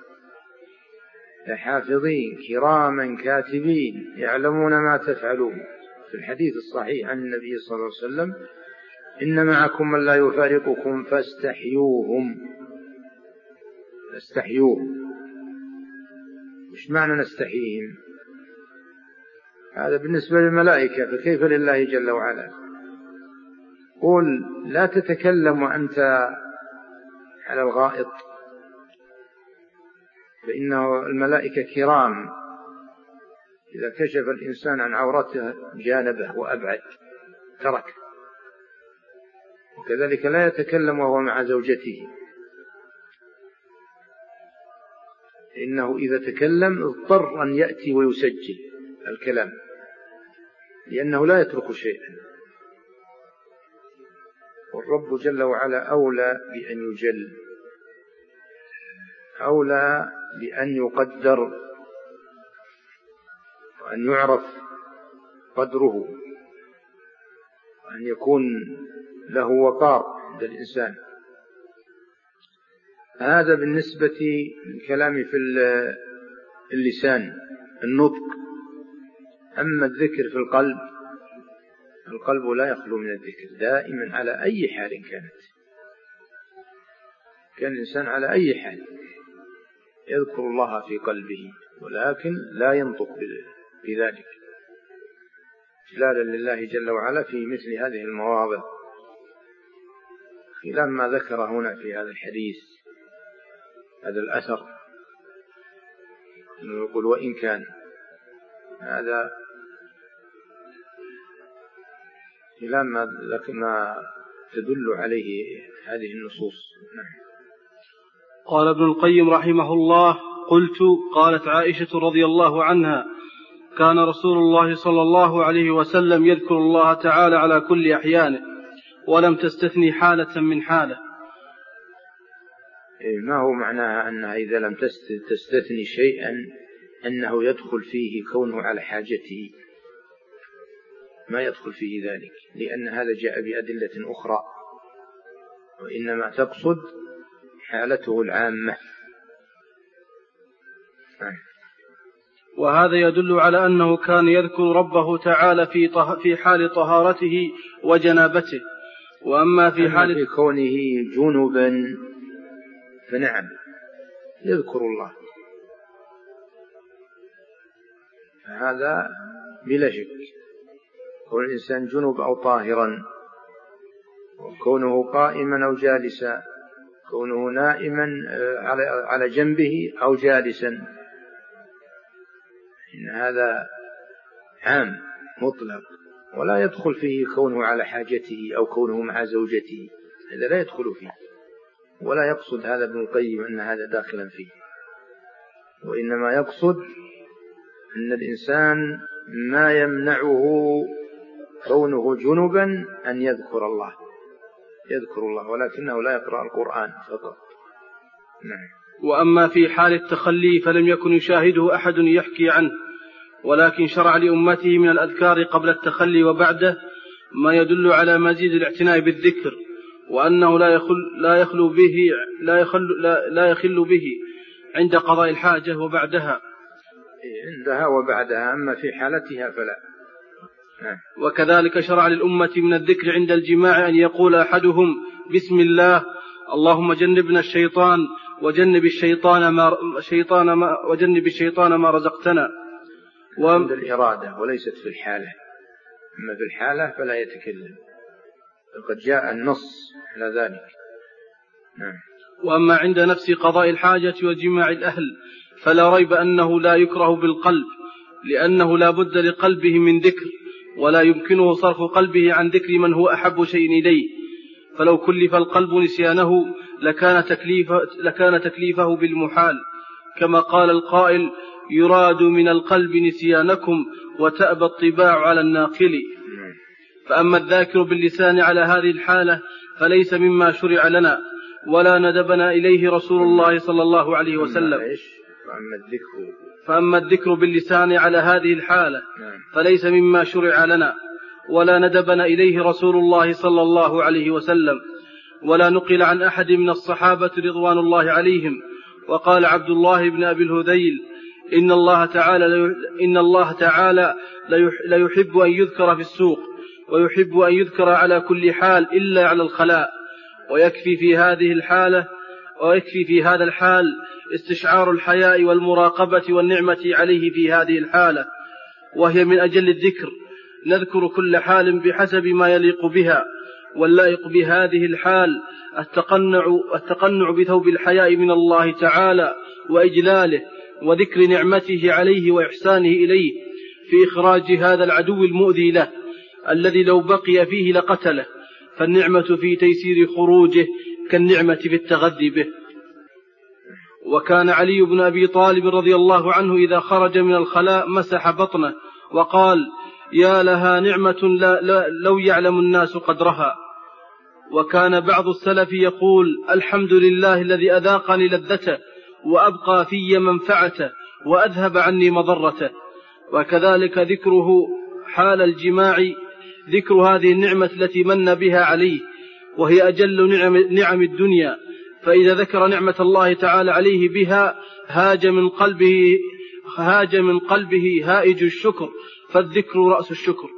Speaker 2: لحافظين كراما كاتبين يعلمون ما تفعلون، في الحديث الصحيح عن النبي صلى الله عليه وسلم إن معكم من لا يفارقكم فاستحيوهم. استحيوهم، مش معنى نستحيهم؟ هذا بالنسبة للملائكة، فكيف لله جل وعلا؟ قل لا تتكلم وأنت على الغائط، فإنه الملائكة كرام، إذا كشف الإنسان عن عورته جانبه وأبعد ترك. وكذلك لا يتكلم وهو مع زوجته، إنه إذا تكلم اضطر أن يأتي ويسجل الكلام، لأنه لا يترك شيئا. والرب جل وعلا أولى بأن يجل، أولى بأن يقدر وأن يعرف قدره، وأن يكون له وقار عند الإنسان. هذا بالنسبة للكلام في اللسان النطق. أما الذكر في القلب، القلب لا يخلو من الذكر دائما على أي حال كانت، كان الإنسان على أي حال يذكر الله في قلبه، ولكن لا ينطق بذلك إجلالا لله جل وعلا في مثل هذه المواضع، خلاف ما ذكر هنا في هذا الحديث، هذا الأثر، يقول وإن كان هذا خلاف ما تدل عليه هذه النصوص.
Speaker 1: قال ابن القيم رحمه الله قلت قالت عائشة رضي الله عنها كان رسول الله صلى الله عليه وسلم يذكر الله تعالى على كل أحيانه ولم تستثني حالة من حالة.
Speaker 2: ما هو معناها أنها إذا لم تستثني شيئا أنه يدخل فيه كونه على حاجته؟ ما يدخل فيه ذلك، لأن هذا جاء بأدلة أخرى، وإنما تقصد حالته العامة.
Speaker 1: وهذا يدل على أنه كان يذكر ربه تعالى في, طه في حال طهارته وجنابته. وأما في حال
Speaker 2: في كونه جنبا فنعم يذكر الله، هذا بلا شك. كون الإنسان جنب أو طاهرا، وكونه قائما أو جالسا، كونه نائما على جنبه أو جالسا، إن هذا عام مطلق، ولا يدخل فيه كونه على حاجته أو كونه مع زوجته، هذا لا يدخل فيه، ولا يقصد هذا ابن القيم أن هذا داخلا فيه، وإنما يقصد أن الإنسان ما يمنعه كونه جنبا أن يذكر الله، يذكر الله ولكنه لا يقرأ القرآن فقط. نعم.
Speaker 1: وأما في حال التخلي فلم يكن يشاهده أحد يحكي عنه، ولكن شرع لأمته من الأذكار قبل التخلي وبعده ما يدل على مزيد الاعتناء بالذكر، وأنه لا يخل لا يخلو به لا يخل لا, لا يخل به عند قضاء الحاجة وبعدها،
Speaker 2: عندها وبعدها، أما في حالتها فلا.
Speaker 1: وكذلك شرع للأمة من الذكر عند الجماع أن يقول أحدهم بسم الله اللهم جنبنا الشيطان وجنب الشيطان ما شيطان ما وجنب الشيطان ما رزقتنا.
Speaker 2: عند الإرادة وليست في الحالة، أما في الحالة فلا يتكلم، وقد جاء النص على ذلك. نعم.
Speaker 1: وأما عند نفس قضاء الحاجة وجماع الأهل فلا ريب أنه لا يكره بالقلب، لأنه لا بد لقلبه من ذكر، ولا يمكنه صرف قلبه عن ذكر من هو أحب شيء إليه، فلو كلف القلب نسيانه لكان تكليفه, لكان تكليفه بالمحال، كما قال القائل يراد من القلب نسيانكم وتأبى الطباع على الناقل. فأما الذاكر باللسان على هذه الحالة فليس مما شرع لنا ولا ندبنا إليه رسول الله صلى الله عليه وسلم.
Speaker 2: فأما الذكر
Speaker 1: فأما الذكر باللسان على هذه الحالة فليس مما شرع لنا ولا ندبنا إليه رسول الله صلى الله عليه وسلم، ولا نقل عن أحد من الصحابة رضوان الله عليهم. وقال عبد الله بن أبي الهذيل إن الله تعالى, إن الله تعالى لا يحب أن يذكر في السوق، ويحب أن يذكر على كل حال إلا على الخلاء، ويكفي في هذه الحالة ويكفي في هذا الحال استشعار الحياء والمراقبة والنعمة عليه في هذه الحالة، وهي من أجل الذكر. نذكر كل حال بحسب ما يليق بها، واللائق بهذه الحال التقنع, التقنع بثوب الحياء من الله تعالى وإجلاله، وذكر نعمته عليه وإحسانه إليه في إخراج هذا العدو المؤذي له الذي لو بقي فيه لقتله، فالنعمة في تيسير خروجه كالنعمة في التغذي به. وكان علي بن أبي طالب رضي الله عنه إذا خرج من الخلاء مسح بطنه وقال يا لها نعمة لا لا لو يعلم الناس قدرها. وكان بعض السلف يقول الحمد لله الذي أذاقني لذته وأبقى في منفعته وأذهب عني مضرته. وكذلك ذكره حال الجماع ذكر هذه النعمة التي من بها عليه، وهي أجل نعم, نعم الدنيا، فإذا ذكر نعمة الله تعالى عليه بها هاج من قلبه هاج من قلبه هائج الشكر، فالذكر رأس الشكر.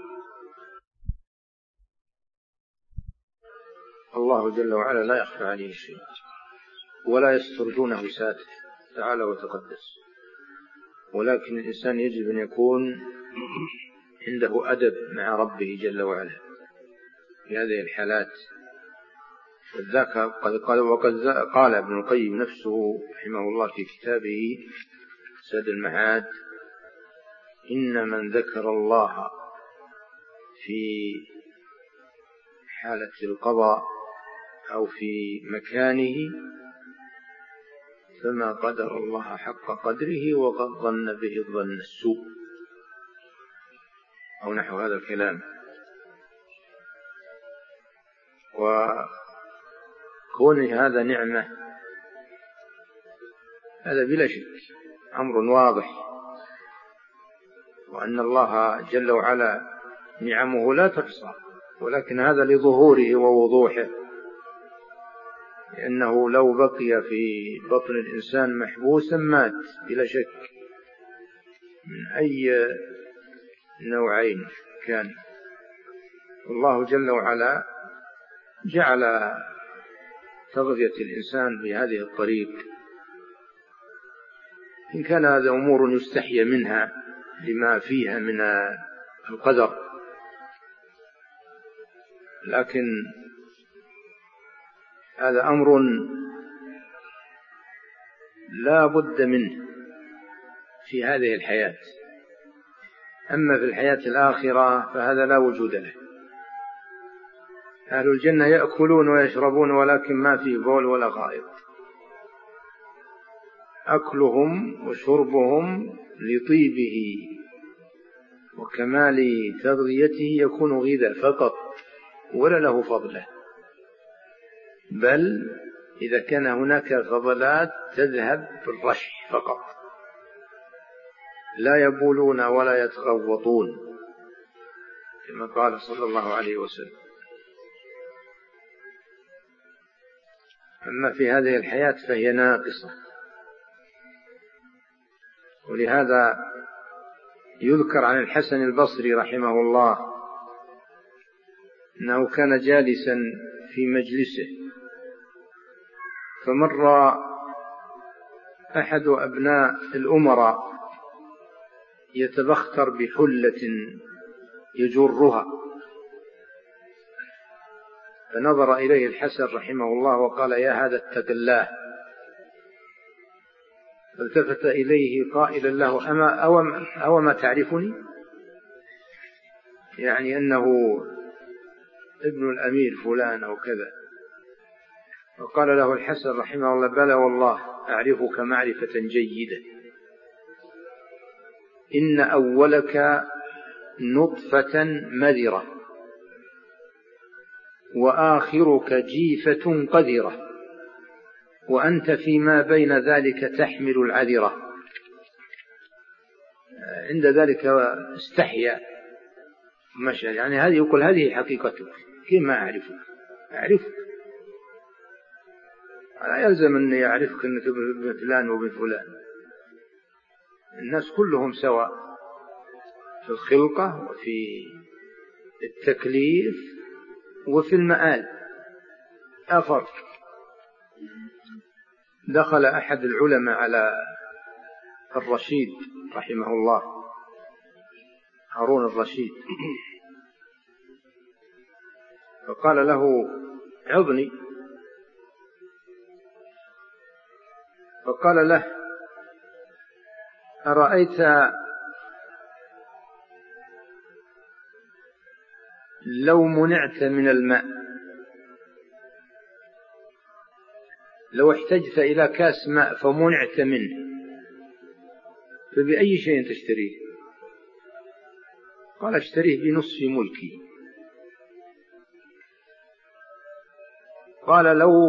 Speaker 2: الله جل وعلا لا يخفى عليه شيء ولا يستر دونه ساتر تعالى وتقدس، ولكن الإنسان يجب أن يكون عنده أدب مع ربه جل وعلا في هذه الحالات. وذاك قال وقد قال ابن القيم نفسه رحمه الله في كتابه سد المعاد إن من ذكر الله في حالة القضاء أو في مكانه فما قدر الله حق قدره وقد ظن به الظن السوء، أو نحو هذا الكلام. وكون هذا نعمة هذا بلا شك أمر واضح، وأن الله جل وعلا نعمه لا تحصى، ولكن هذا لظهوره ووضوحه، لأنه لو بقي في بطن الإنسان محبوسا مات بلا شك، من أي نوعين كان. الله جل وعلا جعل تغذية الإنسان بهذه الطريق، إن كان هذا أمور يستحي منها لما فيها من القدر، لكن هذا أمر لا بد منه في هذه الحياة. أما في الحياة الآخرة فهذا لا وجود له. أهل الجنة يأكلون ويشربون ولكن ما فيه بول ولا غائط. أكلهم وشربهم لطيبه وكمال تغذيته يكون غذاء فقط ولا له فضله، بل إذا كان هناك فضلات تذهب بالرشح فقط، لا يبولون ولا يتغوطون كما قال صلى الله عليه وسلم. أما في هذه الحياة فهي ناقصة. ولهذا يذكر عن الحسن البصري رحمه الله أنه كان جالسا في مجلسه، فمر أحد أبناء الأمراء يتبختر بحلة يجرها، فنظر إليه الحسن رحمه الله وقال: يا هذا اتق الله. فالتفت إليه قائلا له: أما أو, أو ما تعرفني؟ يعني أنه ابن الأمير فلان أو كذا. وقال له الحسن رحمه الله: بلى والله أعرفك معرفة جيدة، إن أولك نطفة مذرة وآخرك جيفة قذرة، وأنت فيما بين ذلك تحمل العذرة. عند ذلك استحيا مشى، يعني هذه يقول هذه حقيقتك، كيف ما أعرفك؟ أعرفك، لا يلزم أن يعرفك أنك ابن فلان وابن فلان. الناس كلهم سواء في الخلقة وفي التكليف وفي المآل، لا فرق. دخل أحد العلماء على الرشيد رحمه الله، هارون الرشيد، فقال له: عظني. فقال له: أرأيت لو منعت من الماء، لو احتجت إلى كاس ماء فمنعت منه، فبأي شيء تشتريه؟ قال: اشتريه بنصف ملكي. قال: لو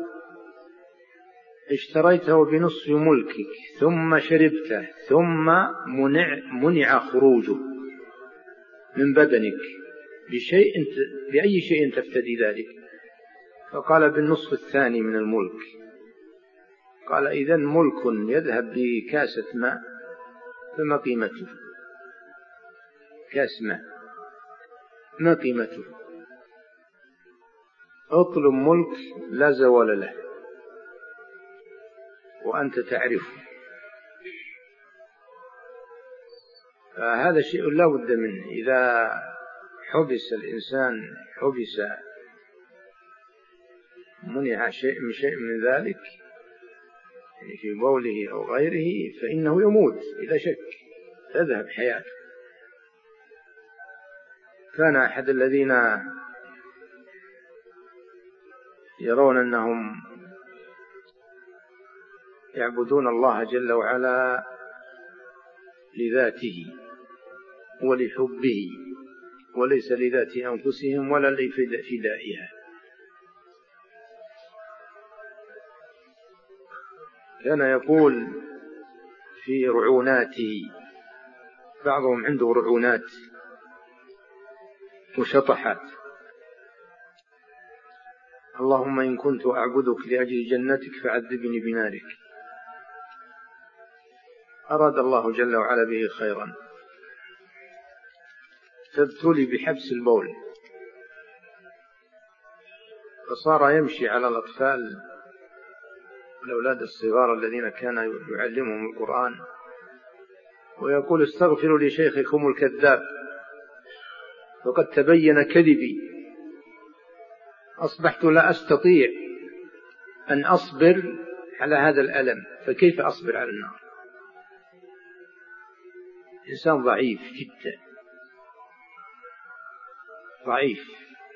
Speaker 2: اشتريته بنصف ملكك ثم شربته ثم منع, منع خروجه من بدنك بشيء، بأي شيء تفتدي ذلك؟ فقال: بالنصف الثاني من الملك. قال: إذن ملك يذهب بكاسة ماء فما قيمته؟ كاس ماء ما قيمته؟ اطلب ملك لا زوال له وأنت تعرفه. فهذا شيء لا بد منه. إذا حبس الإنسان، حبس منع شيء من شيء من ذلك، يعني في بوله أو غيره، فإنه يموت بلا شك، تذهب حياته. كان أحد الذين يرون أنهم يعبدون الله جل وعلا لذاته ولحبه وليس لذات أنفسهم ولا لفدائها. كان يقول في رعوناته، بعضهم عنده رعونات وشطحات: اللهم إن كنت أعبدك لأجل جنتك فعذبني بنارك، أراد الله جل وعلا به خيرا فابتلي بحبس البول، فصار يمشي على الأطفال الأولاد الصغار الذين كان يعلمهم القرآن ويقول استغفروا لشيخكم الكذاب وقد تبين كذبي، أصبحت لا أستطيع أن أصبر على هذا الألم، فكيف أصبر على النار؟ إنسان ضعيف جدا، ضعيف،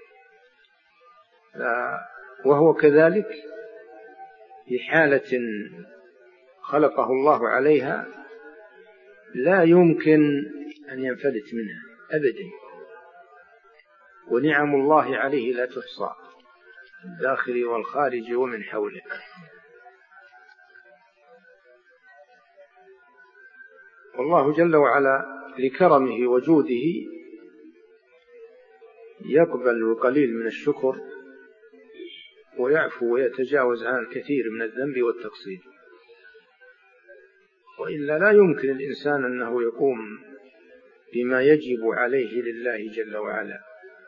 Speaker 2: وهو كذلك في حالة خلقه الله عليها لا يمكن أن ينفلت منها أبدا، ونعم الله عليه لا تحصى الداخل والخارج ومن حوله. والله جل وعلا لكرمه وجوده يقبل القليل من الشكر ويعفو ويتجاوز عن الكثير من الذنب والتقصير، وإلا لا يمكن الإنسان أنه يقوم بما يجب عليه لله جل وعلا،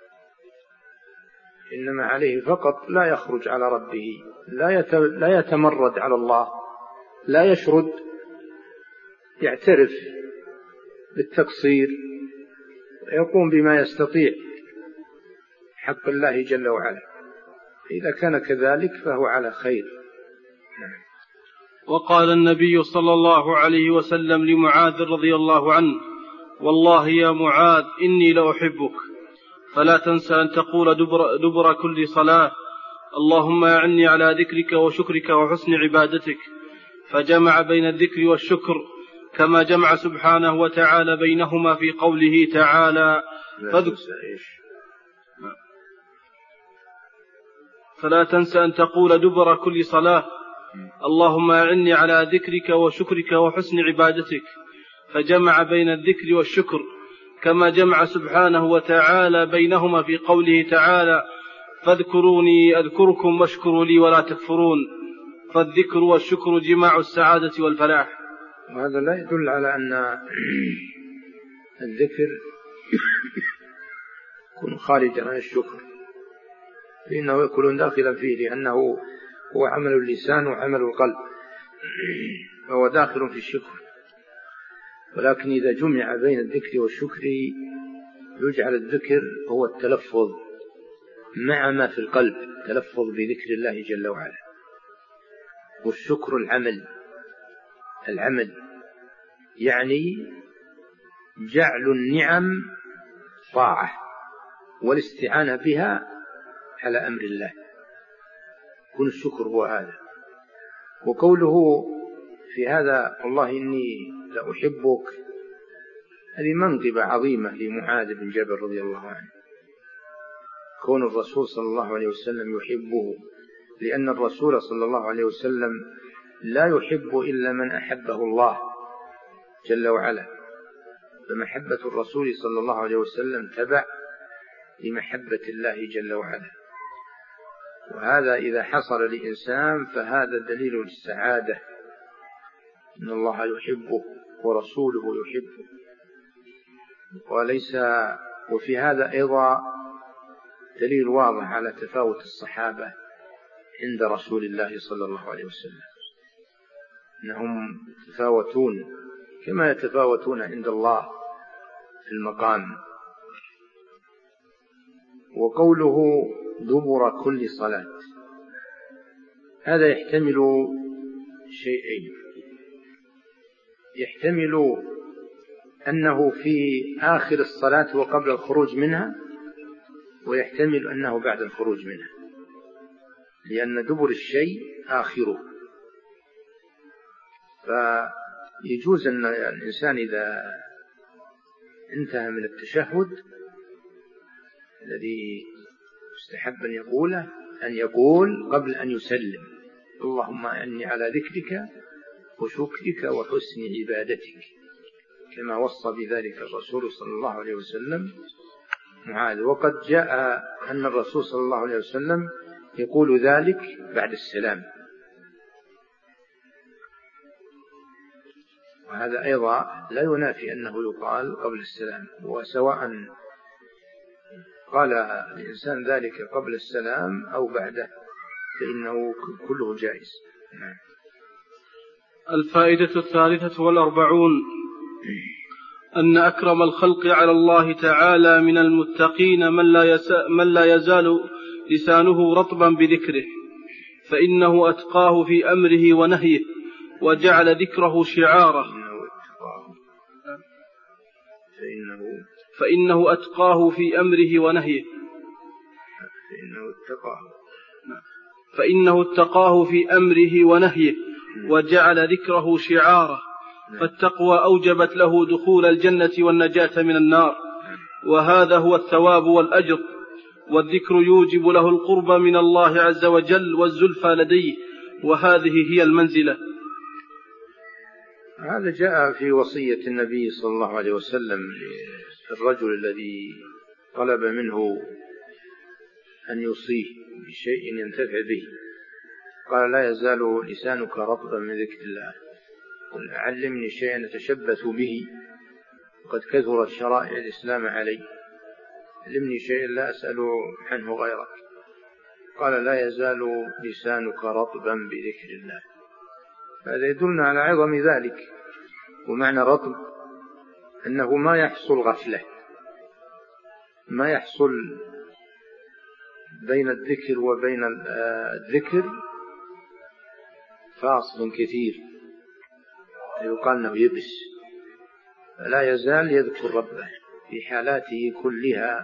Speaker 2: إنما عليه فقط لا يخرج على ربه، لا يتمرد على الله، لا يشرد، يعترف بالتقصير ويقوم بما يستطيع حق الله جل وعلا. إذا كان كذلك فهو على خير.
Speaker 1: وقال النبي صلى الله عليه وسلم لمعاذ رضي الله عنه: والله يا معاذ إني لأحبك، فلا تنسى أن تقول دبر, دبر كل صلاة: اللهم أعني على ذكرك وشكرك وحسن عبادتك. فجمع بين الذكر والشكر كما جمع سبحانه وتعالى بينهما في قوله تعالى: فلا تنسى أن تقول دبر كل صلاة: اللهم أعني على ذكرك وشكرك وحسن عبادتك. فجمع بين الذكر والشكر كما جمع سبحانه وتعالى بينهما في قوله تعالى: فاذكروني أذكركم واشكروا لي ولا تكفرون. فالذكر والشكر جماع السعادة والفلاح.
Speaker 2: وهذا لا يدل على أن الذكر يكون خارجا عن الشكر، فإنه يكون داخلا فيه، لأنه هو عمل اللسان وعمل القلب، فهو داخل في الشكر. ولكن إذا جمع بين الذكر والشكر يجعل الذكر هو التلفظ مع ما في القلب، التلفظ بذكر الله جل وعلا، والشكر العمل العمل يعني جعل النعم طاعة والاستعانة بها على أمر الله، كن الشكر هو هذا. وقوله في هذا: والله إني لأحبك، هذه منقبة عظيمة لمعاذ بن جبل رضي الله عنه، كون الرسول صلى الله عليه وسلم يحبه، لأن الرسول صلى الله عليه وسلم لا يحب إلا من أحبه الله جل وعلا، فمحبة الرسول صلى الله عليه وسلم تبع لمحبة الله جل وعلا. وهذا إذا حصل لإنسان فهذا دليل للسعادة، إن الله يحبه ورسوله يحبه. وليس وفي هذا أيضا دليل واضح على تفاوت الصحابة عند رسول الله صلى الله عليه وسلم، إنهم يتفاوتون كما يتفاوتون عند الله في المقام. وقوله دبر كل صلاة هذا يحتمل شيئين: يحتمل أنه في آخر الصلاة وقبل الخروج منها، ويحتمل أنه بعد الخروج منها، لأن دبر الشيء آخره. فيجوز أن الإنسان إذا انتهى من التشهد الذي يستحب أن يقوله أن يقول قبل أن يسلم: اللهم أعني على ذكرك وشكرك وحسن عبادتك، كما وصى بذلك الرسول صلى الله عليه وسلم معاذ. وقد جاء أن الرسول صلى الله عليه وسلم يقول ذلك بعد السلام. وهذا أيضا لا ينافي أنه يقال قبل السلام، وسواء قال الإنسان ذلك قبل السلام أو بعده فإنه كله جائز.
Speaker 1: الفائدة الثالثة والأربعون أن أكرم الخلق على الله تعالى من المتقين من لا, من لا يزال لسانه رطبا بذكره، فإنه أتقاه في أمره ونهيه وجعل ذكره شعاره.
Speaker 2: فإنه,
Speaker 1: فإنه أتقاه في أمره ونهيه
Speaker 2: فإنه اتقاه
Speaker 1: فإنه اتقاه في أمره ونهيه وجعل ذكره شعاره، فالتقوى أوجبت له دخول الجنة والنجاة من النار، وهذا هو الثواب والأجر، والذكر يوجب له القرب من الله عز وجل والزلفى لديه، وهذه هي المنزلة.
Speaker 2: هذا جاء في وصية النبي صلى الله عليه وسلم الرجل الذي طلب منه أن يوصيه بشيء ينتفع به، قال لا يزال لسانك رطبا من ذكر الله، قل علمني شيئا أتشبث به وقد كثرت شرائع الإسلام علي، علمني شيئا لا أسأل عنه غيرك. قال لا يزال لسانك رطبا بذكر الله. هذا يدلنا على عظم ذلك. ومعنى رطب أنه ما يحصل غفلة، ما يحصل بين الذكر وبين الذكر فاصل كثير، يقال أنه يبس، فلا يزال يذكر ربه في حالاته كلها.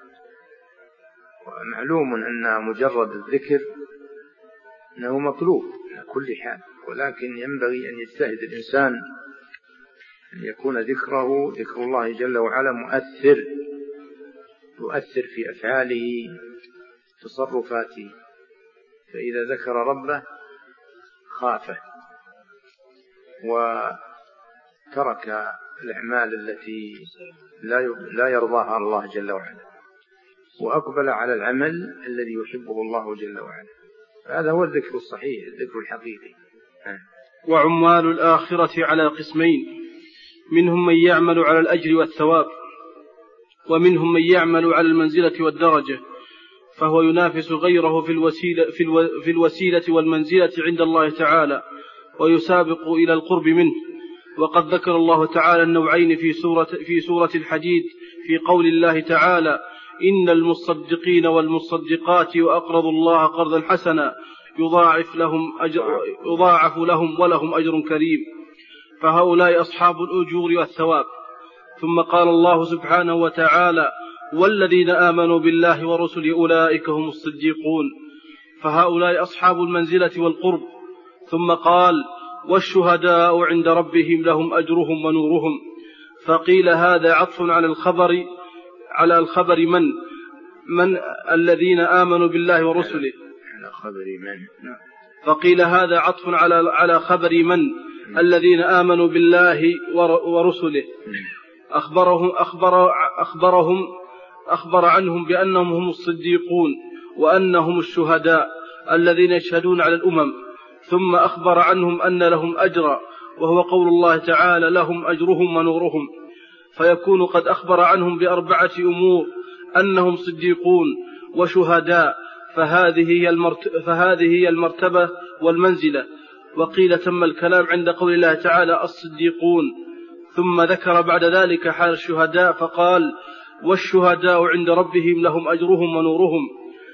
Speaker 2: ومعلوم أن مجرد الذكر أنه مطلوب على كل حال، ولكن ينبغي أن يجتهد الإنسان أن يكون ذكره ذكر الله جل وعلا مؤثر، يؤثر في أفعاله تصرفاته، فإذا ذكر ربه خافه وترك الأعمال التي لا يرضاها الله جل وعلا، وأقبل على العمل الذي يحبه الله جل وعلا. هذا هو الذكر الصحيح، الذكر الحقيقي.
Speaker 1: وعمال الآخرة على قسمين، منهم من يعمل على الأجر والثواب، ومنهم من يعمل على المنزلة والدرجة، فهو ينافس غيره في الوسيلة, في, الو في الوسيلة والمنزلة عند الله تعالى، ويسابق إلى القرب منه. وقد ذكر الله تعالى النوعين في سورة, في سورة الحديد في قول الله تعالى إن المصدقين والمصدقات وأقرضوا الله قرضا حسنا يضاعف لهم, أجر يضاعف لهم ولهم أجر كريم، فهؤلاء أصحاب الأجور والثواب. ثم قال الله سبحانه وتعالى والذين آمنوا بالله ورسله أولئك هم الصديقون، فهؤلاء أصحاب المنزلة والقرب. ثم قال والشهداء عند ربهم لهم أجرهم ونورهم، فقيل هذا عطف على الخبر على الخبر من من الذين آمنوا بالله ورسله،
Speaker 2: على خبر من
Speaker 1: فقيل هذا عطف على على خبر من الذين آمنوا بالله ورسله، أخبرهم أخبر أخبرهم أخبر عنهم بأنهم هم الصديقون وأنهم الشهداء الذين يشهدون على الأمم، ثم أخبر عنهم أن لهم أجرا، وهو قول الله تعالى لهم أجرهم ونورهم، فيكون قد أخبر عنهم بأربعة أمور: أنهم صديقون وشهداء، فهذه هي المرتبة, فهذه هي المرتبة والمنزلة. وقيل تم الكلام عند قول الله تعالى الصديقون، ثم ذكر بعد ذلك حال الشهداء فقال والشهداء عند ربهم لهم أجرهم ونورهم،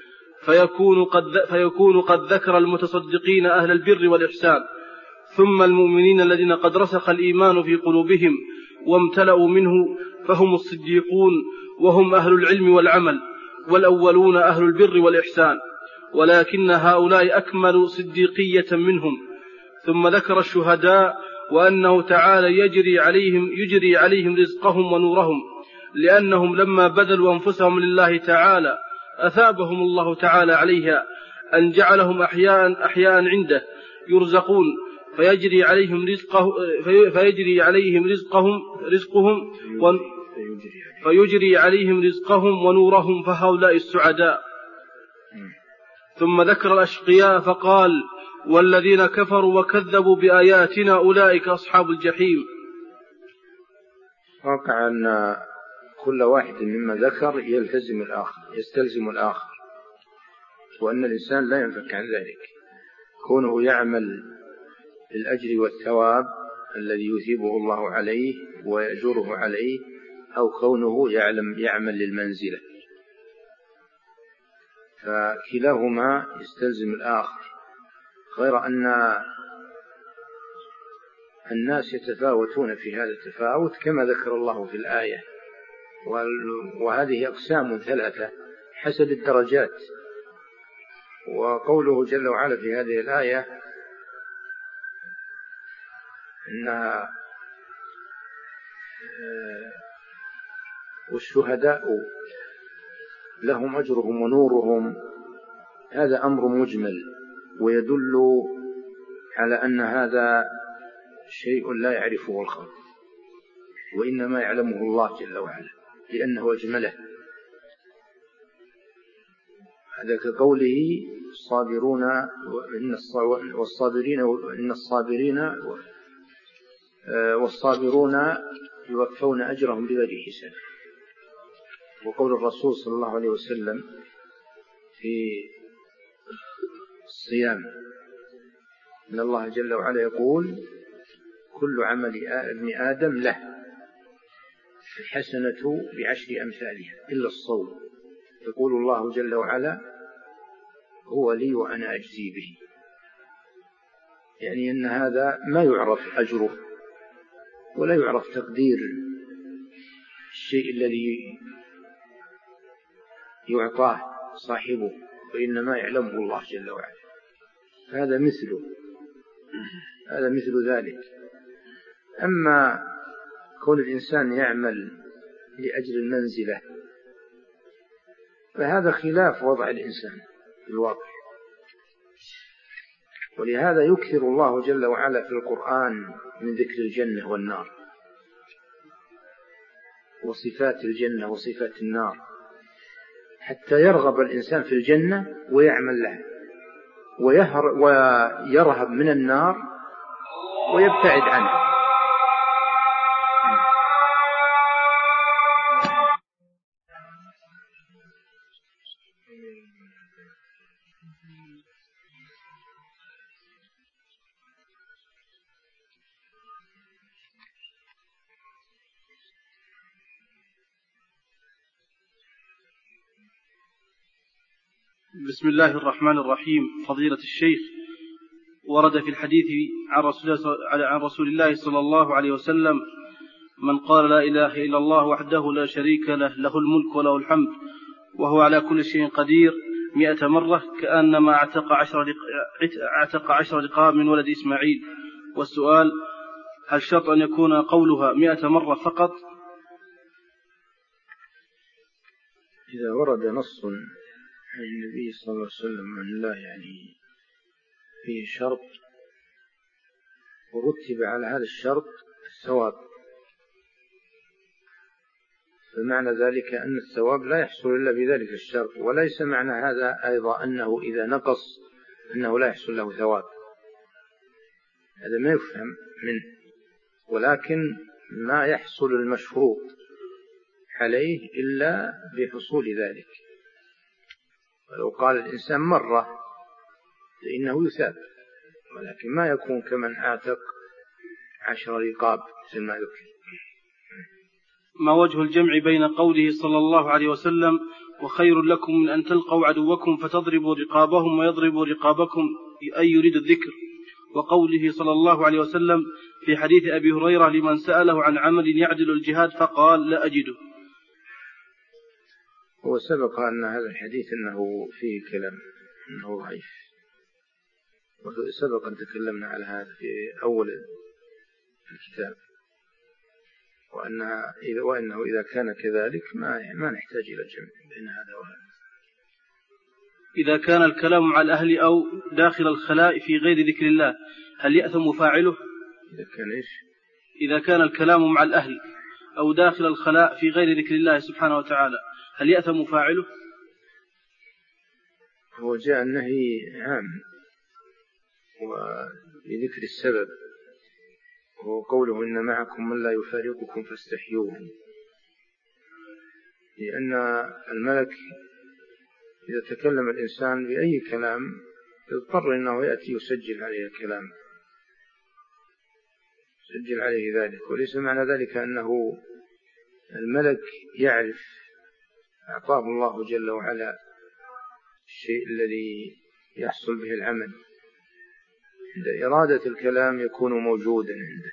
Speaker 1: فيكون قد, فيكون قد ذكر المتصدقين أهل البر والإحسان، ثم المؤمنين الذين قد رسخ الإيمان في قلوبهم وامتلأوا منه، فهم الصديقون وهم أهل العلم والعمل، والأولون أهل البر والإحسان، ولكن هؤلاء أكمل صديقية منهم. ثم ذكر الشهداء وأنه تعالى يجري عليهم, يجري عليهم رزقهم ونورهم، لأنهم لما بذلوا أنفسهم لله تعالى أثابهم الله تعالى عليها، أن جعلهم أحياء, أحياء عنده يرزقون، فيجري عليهم رزقه فيجري عليهم رزقهم رزقهم فيجري عليهم رزقهم ونورهم، فهؤلاء السعداء. ثم ذكر الأشقياء فقال والذين كفروا وكذبوا بآياتنا أولئك أصحاب الجحيم،
Speaker 2: واقع أن كل واحد مما ذكر يلتزم الآخر يستلزم الآخر، وأن الإنسان لا ينفك عن ذلك، كونه يعمل الأجر والثواب الذي يثيبه الله عليه ويأجره عليه، أو كونه يعلم يعمل للمنزلة، فكلاهما يستلزم الآخر. غير أن الناس يتفاوتون في هذا التفاوت كما ذكر الله في الآية، وهذه أقسام ثلاثة حسب الدرجات. وقوله جل وعلا في هذه الآية أن والشهداء لهم أجرهم ونورهم، هذا أمر مجمل ويدل على أن هذا شيء لا يعرفه الخلق، وإنما يعلمه الله جل وعلا لأنه أجمله. هذا كقوله الصابرون والصابرين إن الصابرين والصابرون يوفون أجرهم بغير حساب. وقول الرسول صلى الله عليه وسلم في الصيام إن الله جل وعلا يقول كل عمل ابن آدم له الحسنة بعشر أمثالها إلا الصوم، يقول الله جل وعلا هو لي وأنا أجزي به، يعني أن هذا ما يعرف أجره ولا يعرف تقدير الشيء الذي يعطاه صاحبه، وإنما يعلمه الله جل وعلا. هذا مثله هذا مثل ذلك. أما كون الإنسان يعمل لأجل المنزلة فهذا خلاف وضع الإنسان في الواقع، ولهذا يكثر الله جل وعلا في القرآن من ذكر الجنة والنار وصفات الجنة وصفات النار، حتى يرغب الإنسان في الجنة ويعمل لها، ويرهب من النار ويبتعد عنها.
Speaker 1: بسم الله الرحمن الرحيم. فضيلة الشيخ، ورد في الحديث عن رسول, عن رسول الله صلى الله عليه وسلم من قال لا إله إلا الله وحده لا شريك له له الملك وله الحمد وهو على كل شيء قدير مئة مرة كأنما اعتق عشر, اعتق عشر رقاب من ولد إسماعيل. والسؤال: هل شرط أن يكون قولها مئة مرة فقط؟
Speaker 2: إذا ورد نص عن النبي صلى الله عليه وسلم أن لا يعني فيه شرط ورتب على هذا الشرط الثواب، فمعنى ذلك أن الثواب لا يحصل إلا بذلك الشرط، وليس معنى هذا أيضا أنه إذا نقص أنه لا يحصل له ثواب، هذا ما يفهم منه، ولكن ما يحصل المشروط عليه إلا بحصول ذلك. ولو قال الإنسان مرة فإنه يثاب، ولكن ما يكون كمن أعتق عشر رقاب مثل ما ذكر.
Speaker 1: ما وجه الجمع بين قوله صلى الله عليه وسلم وخير لكم من أن تلقوا عدوكم فتضربوا رقابهم ويضربوا رقابكم، أي يريد الذكر، وقوله صلى الله عليه وسلم في حديث أبي هريرة لمن سأله عن عمل يعدل الجهاد فقال لا أجده؟
Speaker 2: هو سبق أن هذا الحديث أنه فيه كلام أنه ضعيف، وسبق أن تكلمنا على هذا في أول الكتاب، وأنها إذا وأنه إذا كان كذلك ما ما نحتاج إلى الجمع بين هذا وهذا.
Speaker 1: إذا كان الكلام مع الأهل أو داخل الخلاء في غير ذكر الله هل يأثم فاعله؟
Speaker 2: إذا كان إيش؟
Speaker 1: إذا كان الكلام مع الأهل أو داخل الخلاء في غير ذكر الله سبحانه وتعالى هل يأثم فاعله؟
Speaker 2: هو جاء النهي عام وبذكر السبب، وهو قوله إن معكم من لا يفارقكم فاستحيوهم، لأن الملك إذا تكلم الإنسان بأي كلام يضطر أنه يأتي يسجل عليه الكلام، يسجل عليه ذلك. وليس معنى ذلك أنه الملك يعرف، أعطاه الله جل وعلا الشيء الذي يحصل به العمل، عند إرادة الكلام يكون موجودا عنده،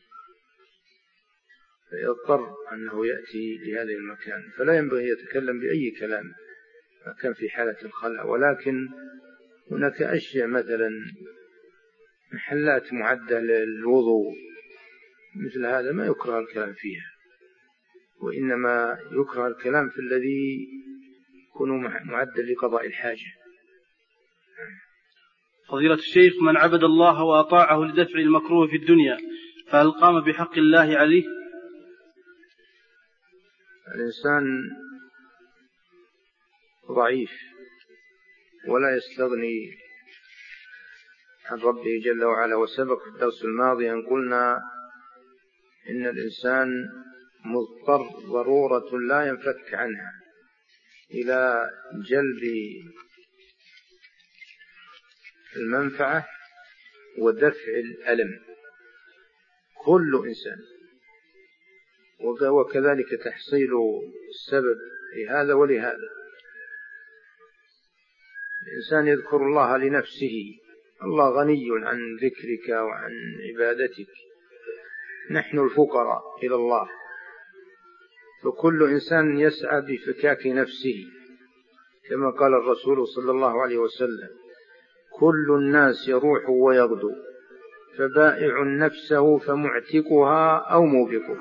Speaker 2: فيضطر أنه يأتي لهذا المكان. فلا ينبغي يتكلم بأي كلام ما كان في حالة الخلع، ولكن هناك أشياء مثلا محلات معدة للوضوء مثل هذا ما يكره الكلام فيها، وإنما يكره الكلام في الذي يكون معدل لقضاء الحاجة.
Speaker 1: فضيلة الشيخ، من عبد الله وأطاعه لدفع المكروه في الدنيا فهل قام بحق الله عليه؟
Speaker 2: الإنسان ضعيف ولا يستغني عن ربه جل وعلا، وسبق في الدرس الماضي أن قلنا إن الإنسان مضطر ضرورة لا ينفك عنها إلى جلب المنفعة ودفع الألم، كل إنسان، وكذلك تحصيل السبب لهذا ولهذا. الإنسان يذكر الله لنفسه، الله غني عن ذكرك وعن عبادتك، نحن الفقراء إلى الله، فكل إنسان يسعى بفكاك نفسه كما قال الرسول صلى الله عليه وسلم: كل الناس يروح ويغدو فبائع نفسه فمعتقها أو موبقها،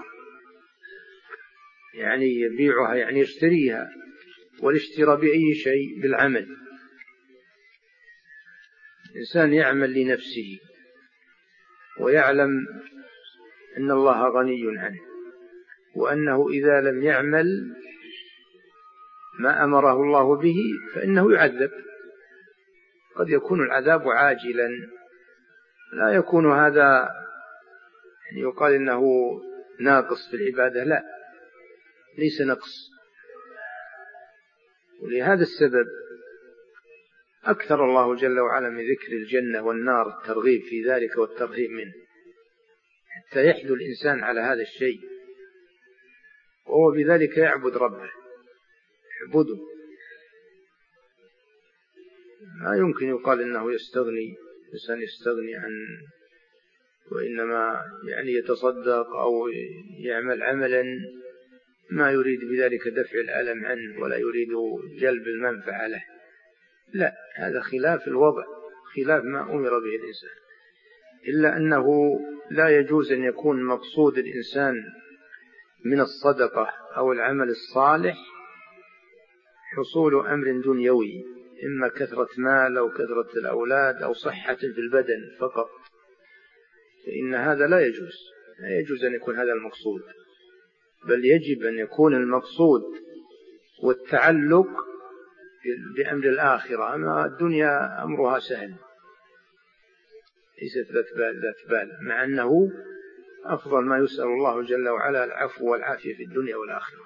Speaker 2: يعني يبيعها يعني يشتريها، والاشتراء بأي شيء بالعمل. الإنسان يعمل لنفسه ويعلم أن الله غني عنه، وأنه إذا لم يعمل ما أمره الله به فإنه يعذب. قد يكون العذاب عاجلا، لا يكون هذا يعني يقال إنه ناقص في العبادة، لا، ليس نقص. ولهذا السبب أكثر الله جل وعلا من ذكر الجنة والنار الترغيب في ذلك والترهيب منه، حتى يحدو الإنسان على هذا الشيء، وهو بذلك يعبد ربه، يعبده. ما يمكن يقال إنه يستغني، الإنسان يستغني عن، وإنما يعني يتصدق أو يعمل عملا ما يريد بذلك دفع الألم عنه ولا يريد جلب المنفعة له، لا، هذا خلاف الوضع، خلاف ما أمر به الإنسان. إلا أنه لا يجوز أن يكون مقصود الإنسان من الصدقة أو العمل الصالح حصول أمر دنيوي، إما كثرة مال أو كثرة الأولاد أو صحة في البدن فقط، فإن هذا لا يجوز، لا يجوز أن يكون هذا المقصود، بل يجب أن يكون المقصود والتعلق بأمر الآخرة. أما الدنيا أمرها سهل، ليست ذات بال، مع أنه أفضل ما يسأل الله جل وعلا العفو والعافية في الدنيا والآخرة،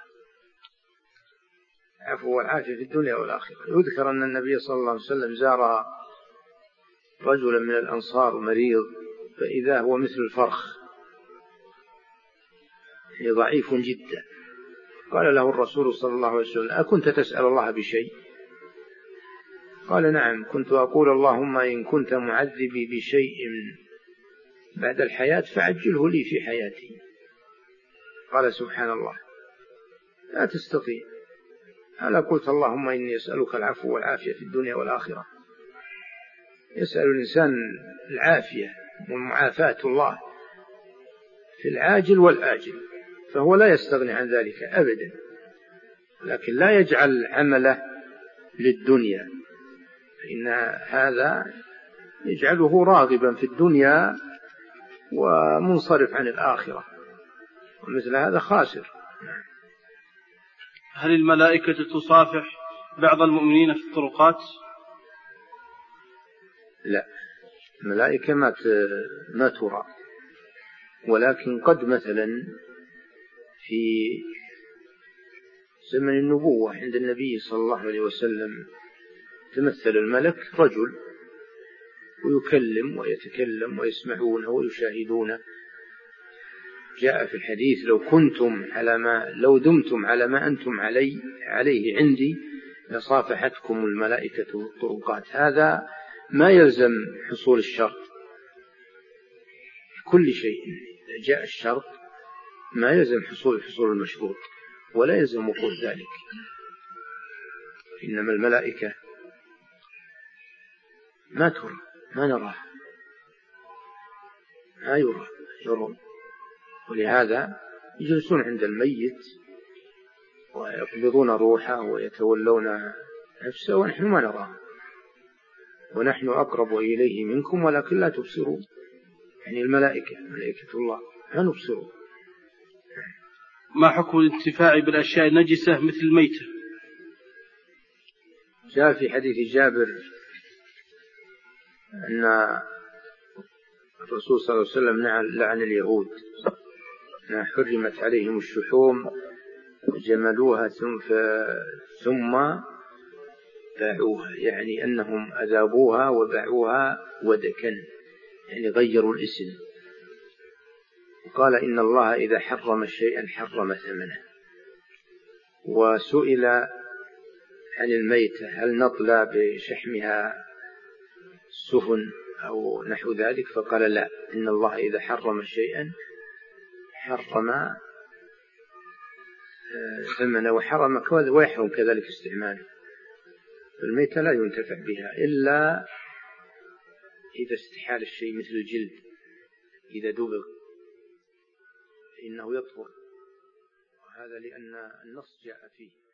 Speaker 2: العفو والعافية في الدنيا والآخرة. يذكر أن النبي صلى الله عليه وسلم زار رجلا من الأنصار مريض، فإذا هو مثل الفرخ، ضعيف جدا. قال له الرسول صلى الله عليه وسلم: أكنت تسأل الله بشيء؟ قال: نعم، كنت أقول اللهم إن كنت معذبي بشيء بعد الحياة فعجله لي في حياتي. قال: سبحان الله، لا تستطيع. ألا قلت اللهم إني أسألك العفو والعافية في الدنيا والآخرة؟ يسأل الإنسان العافية ومعافاة الله في العاجل والآجل، فهو لا يستغني عن ذلك أبدا، لكن لا يجعل عمله للدنيا، فإن هذا يجعله راغبا في الدنيا ومنصرف عن الآخرة، ومثل هذا خاسر.
Speaker 1: هل الملائكة تصافح بعض المؤمنين في الطرقات؟
Speaker 2: لا، الملائكة ما ما ترى، ولكن قد مثلا في زمن النبوة عند النبي صلى الله عليه وسلم تمثل الملك رجل ويكلم ويتكلم ويسمعونه ويشاهدونه. جاء في الحديث: لو كنتم على ما لو دمتم على ما أنتم علي عليه عندي لصافحتكم الملائكة والطرقات. هذا ما يلزم حصول الشرط، كل شيء إذا جاء الشرط ما يلزم حصول حصول المشروط ولا يلزم وقوع ذلك. إنما الملائكة ما ترى، ما نراها، ما يرى يرون، ولهذا يجلسون عند الميت ويقبضون روحه ويتولون نفسه ونحن ما نراه، ونحن أقرب إليه منكم ولكن لا تبصرون. يعني الملائكة ملائكة الله ما نبصرون.
Speaker 1: ما حكم الانتفاع بالأشياء النجسة مثل الميتة؟
Speaker 2: جاء في حديث جابر أن الرسول صلى الله عليه وسلم لعن اليهود أنها حرمت عليهم الشحوم جملوها ثم باعوها، يعني أنهم أذابوها وباعوها ودكا، يعني غيروا الاسم. وقال: إن الله إذا حرم شيئا حرم ثمنه. وسئل عن الميتة: هل نطلى بشحمها السفن أو نحو ذلك؟ فقال: لا، إن الله إذا حرم شيئا حرم ثمنه وحرم ويحرم كذلك استعماله. الميتة لا ينتفع بها إلا إذا استحال الشيء مثل الجلد، إذا دبغ فإنه يطهر، وهذا لأن النص جاء فيه.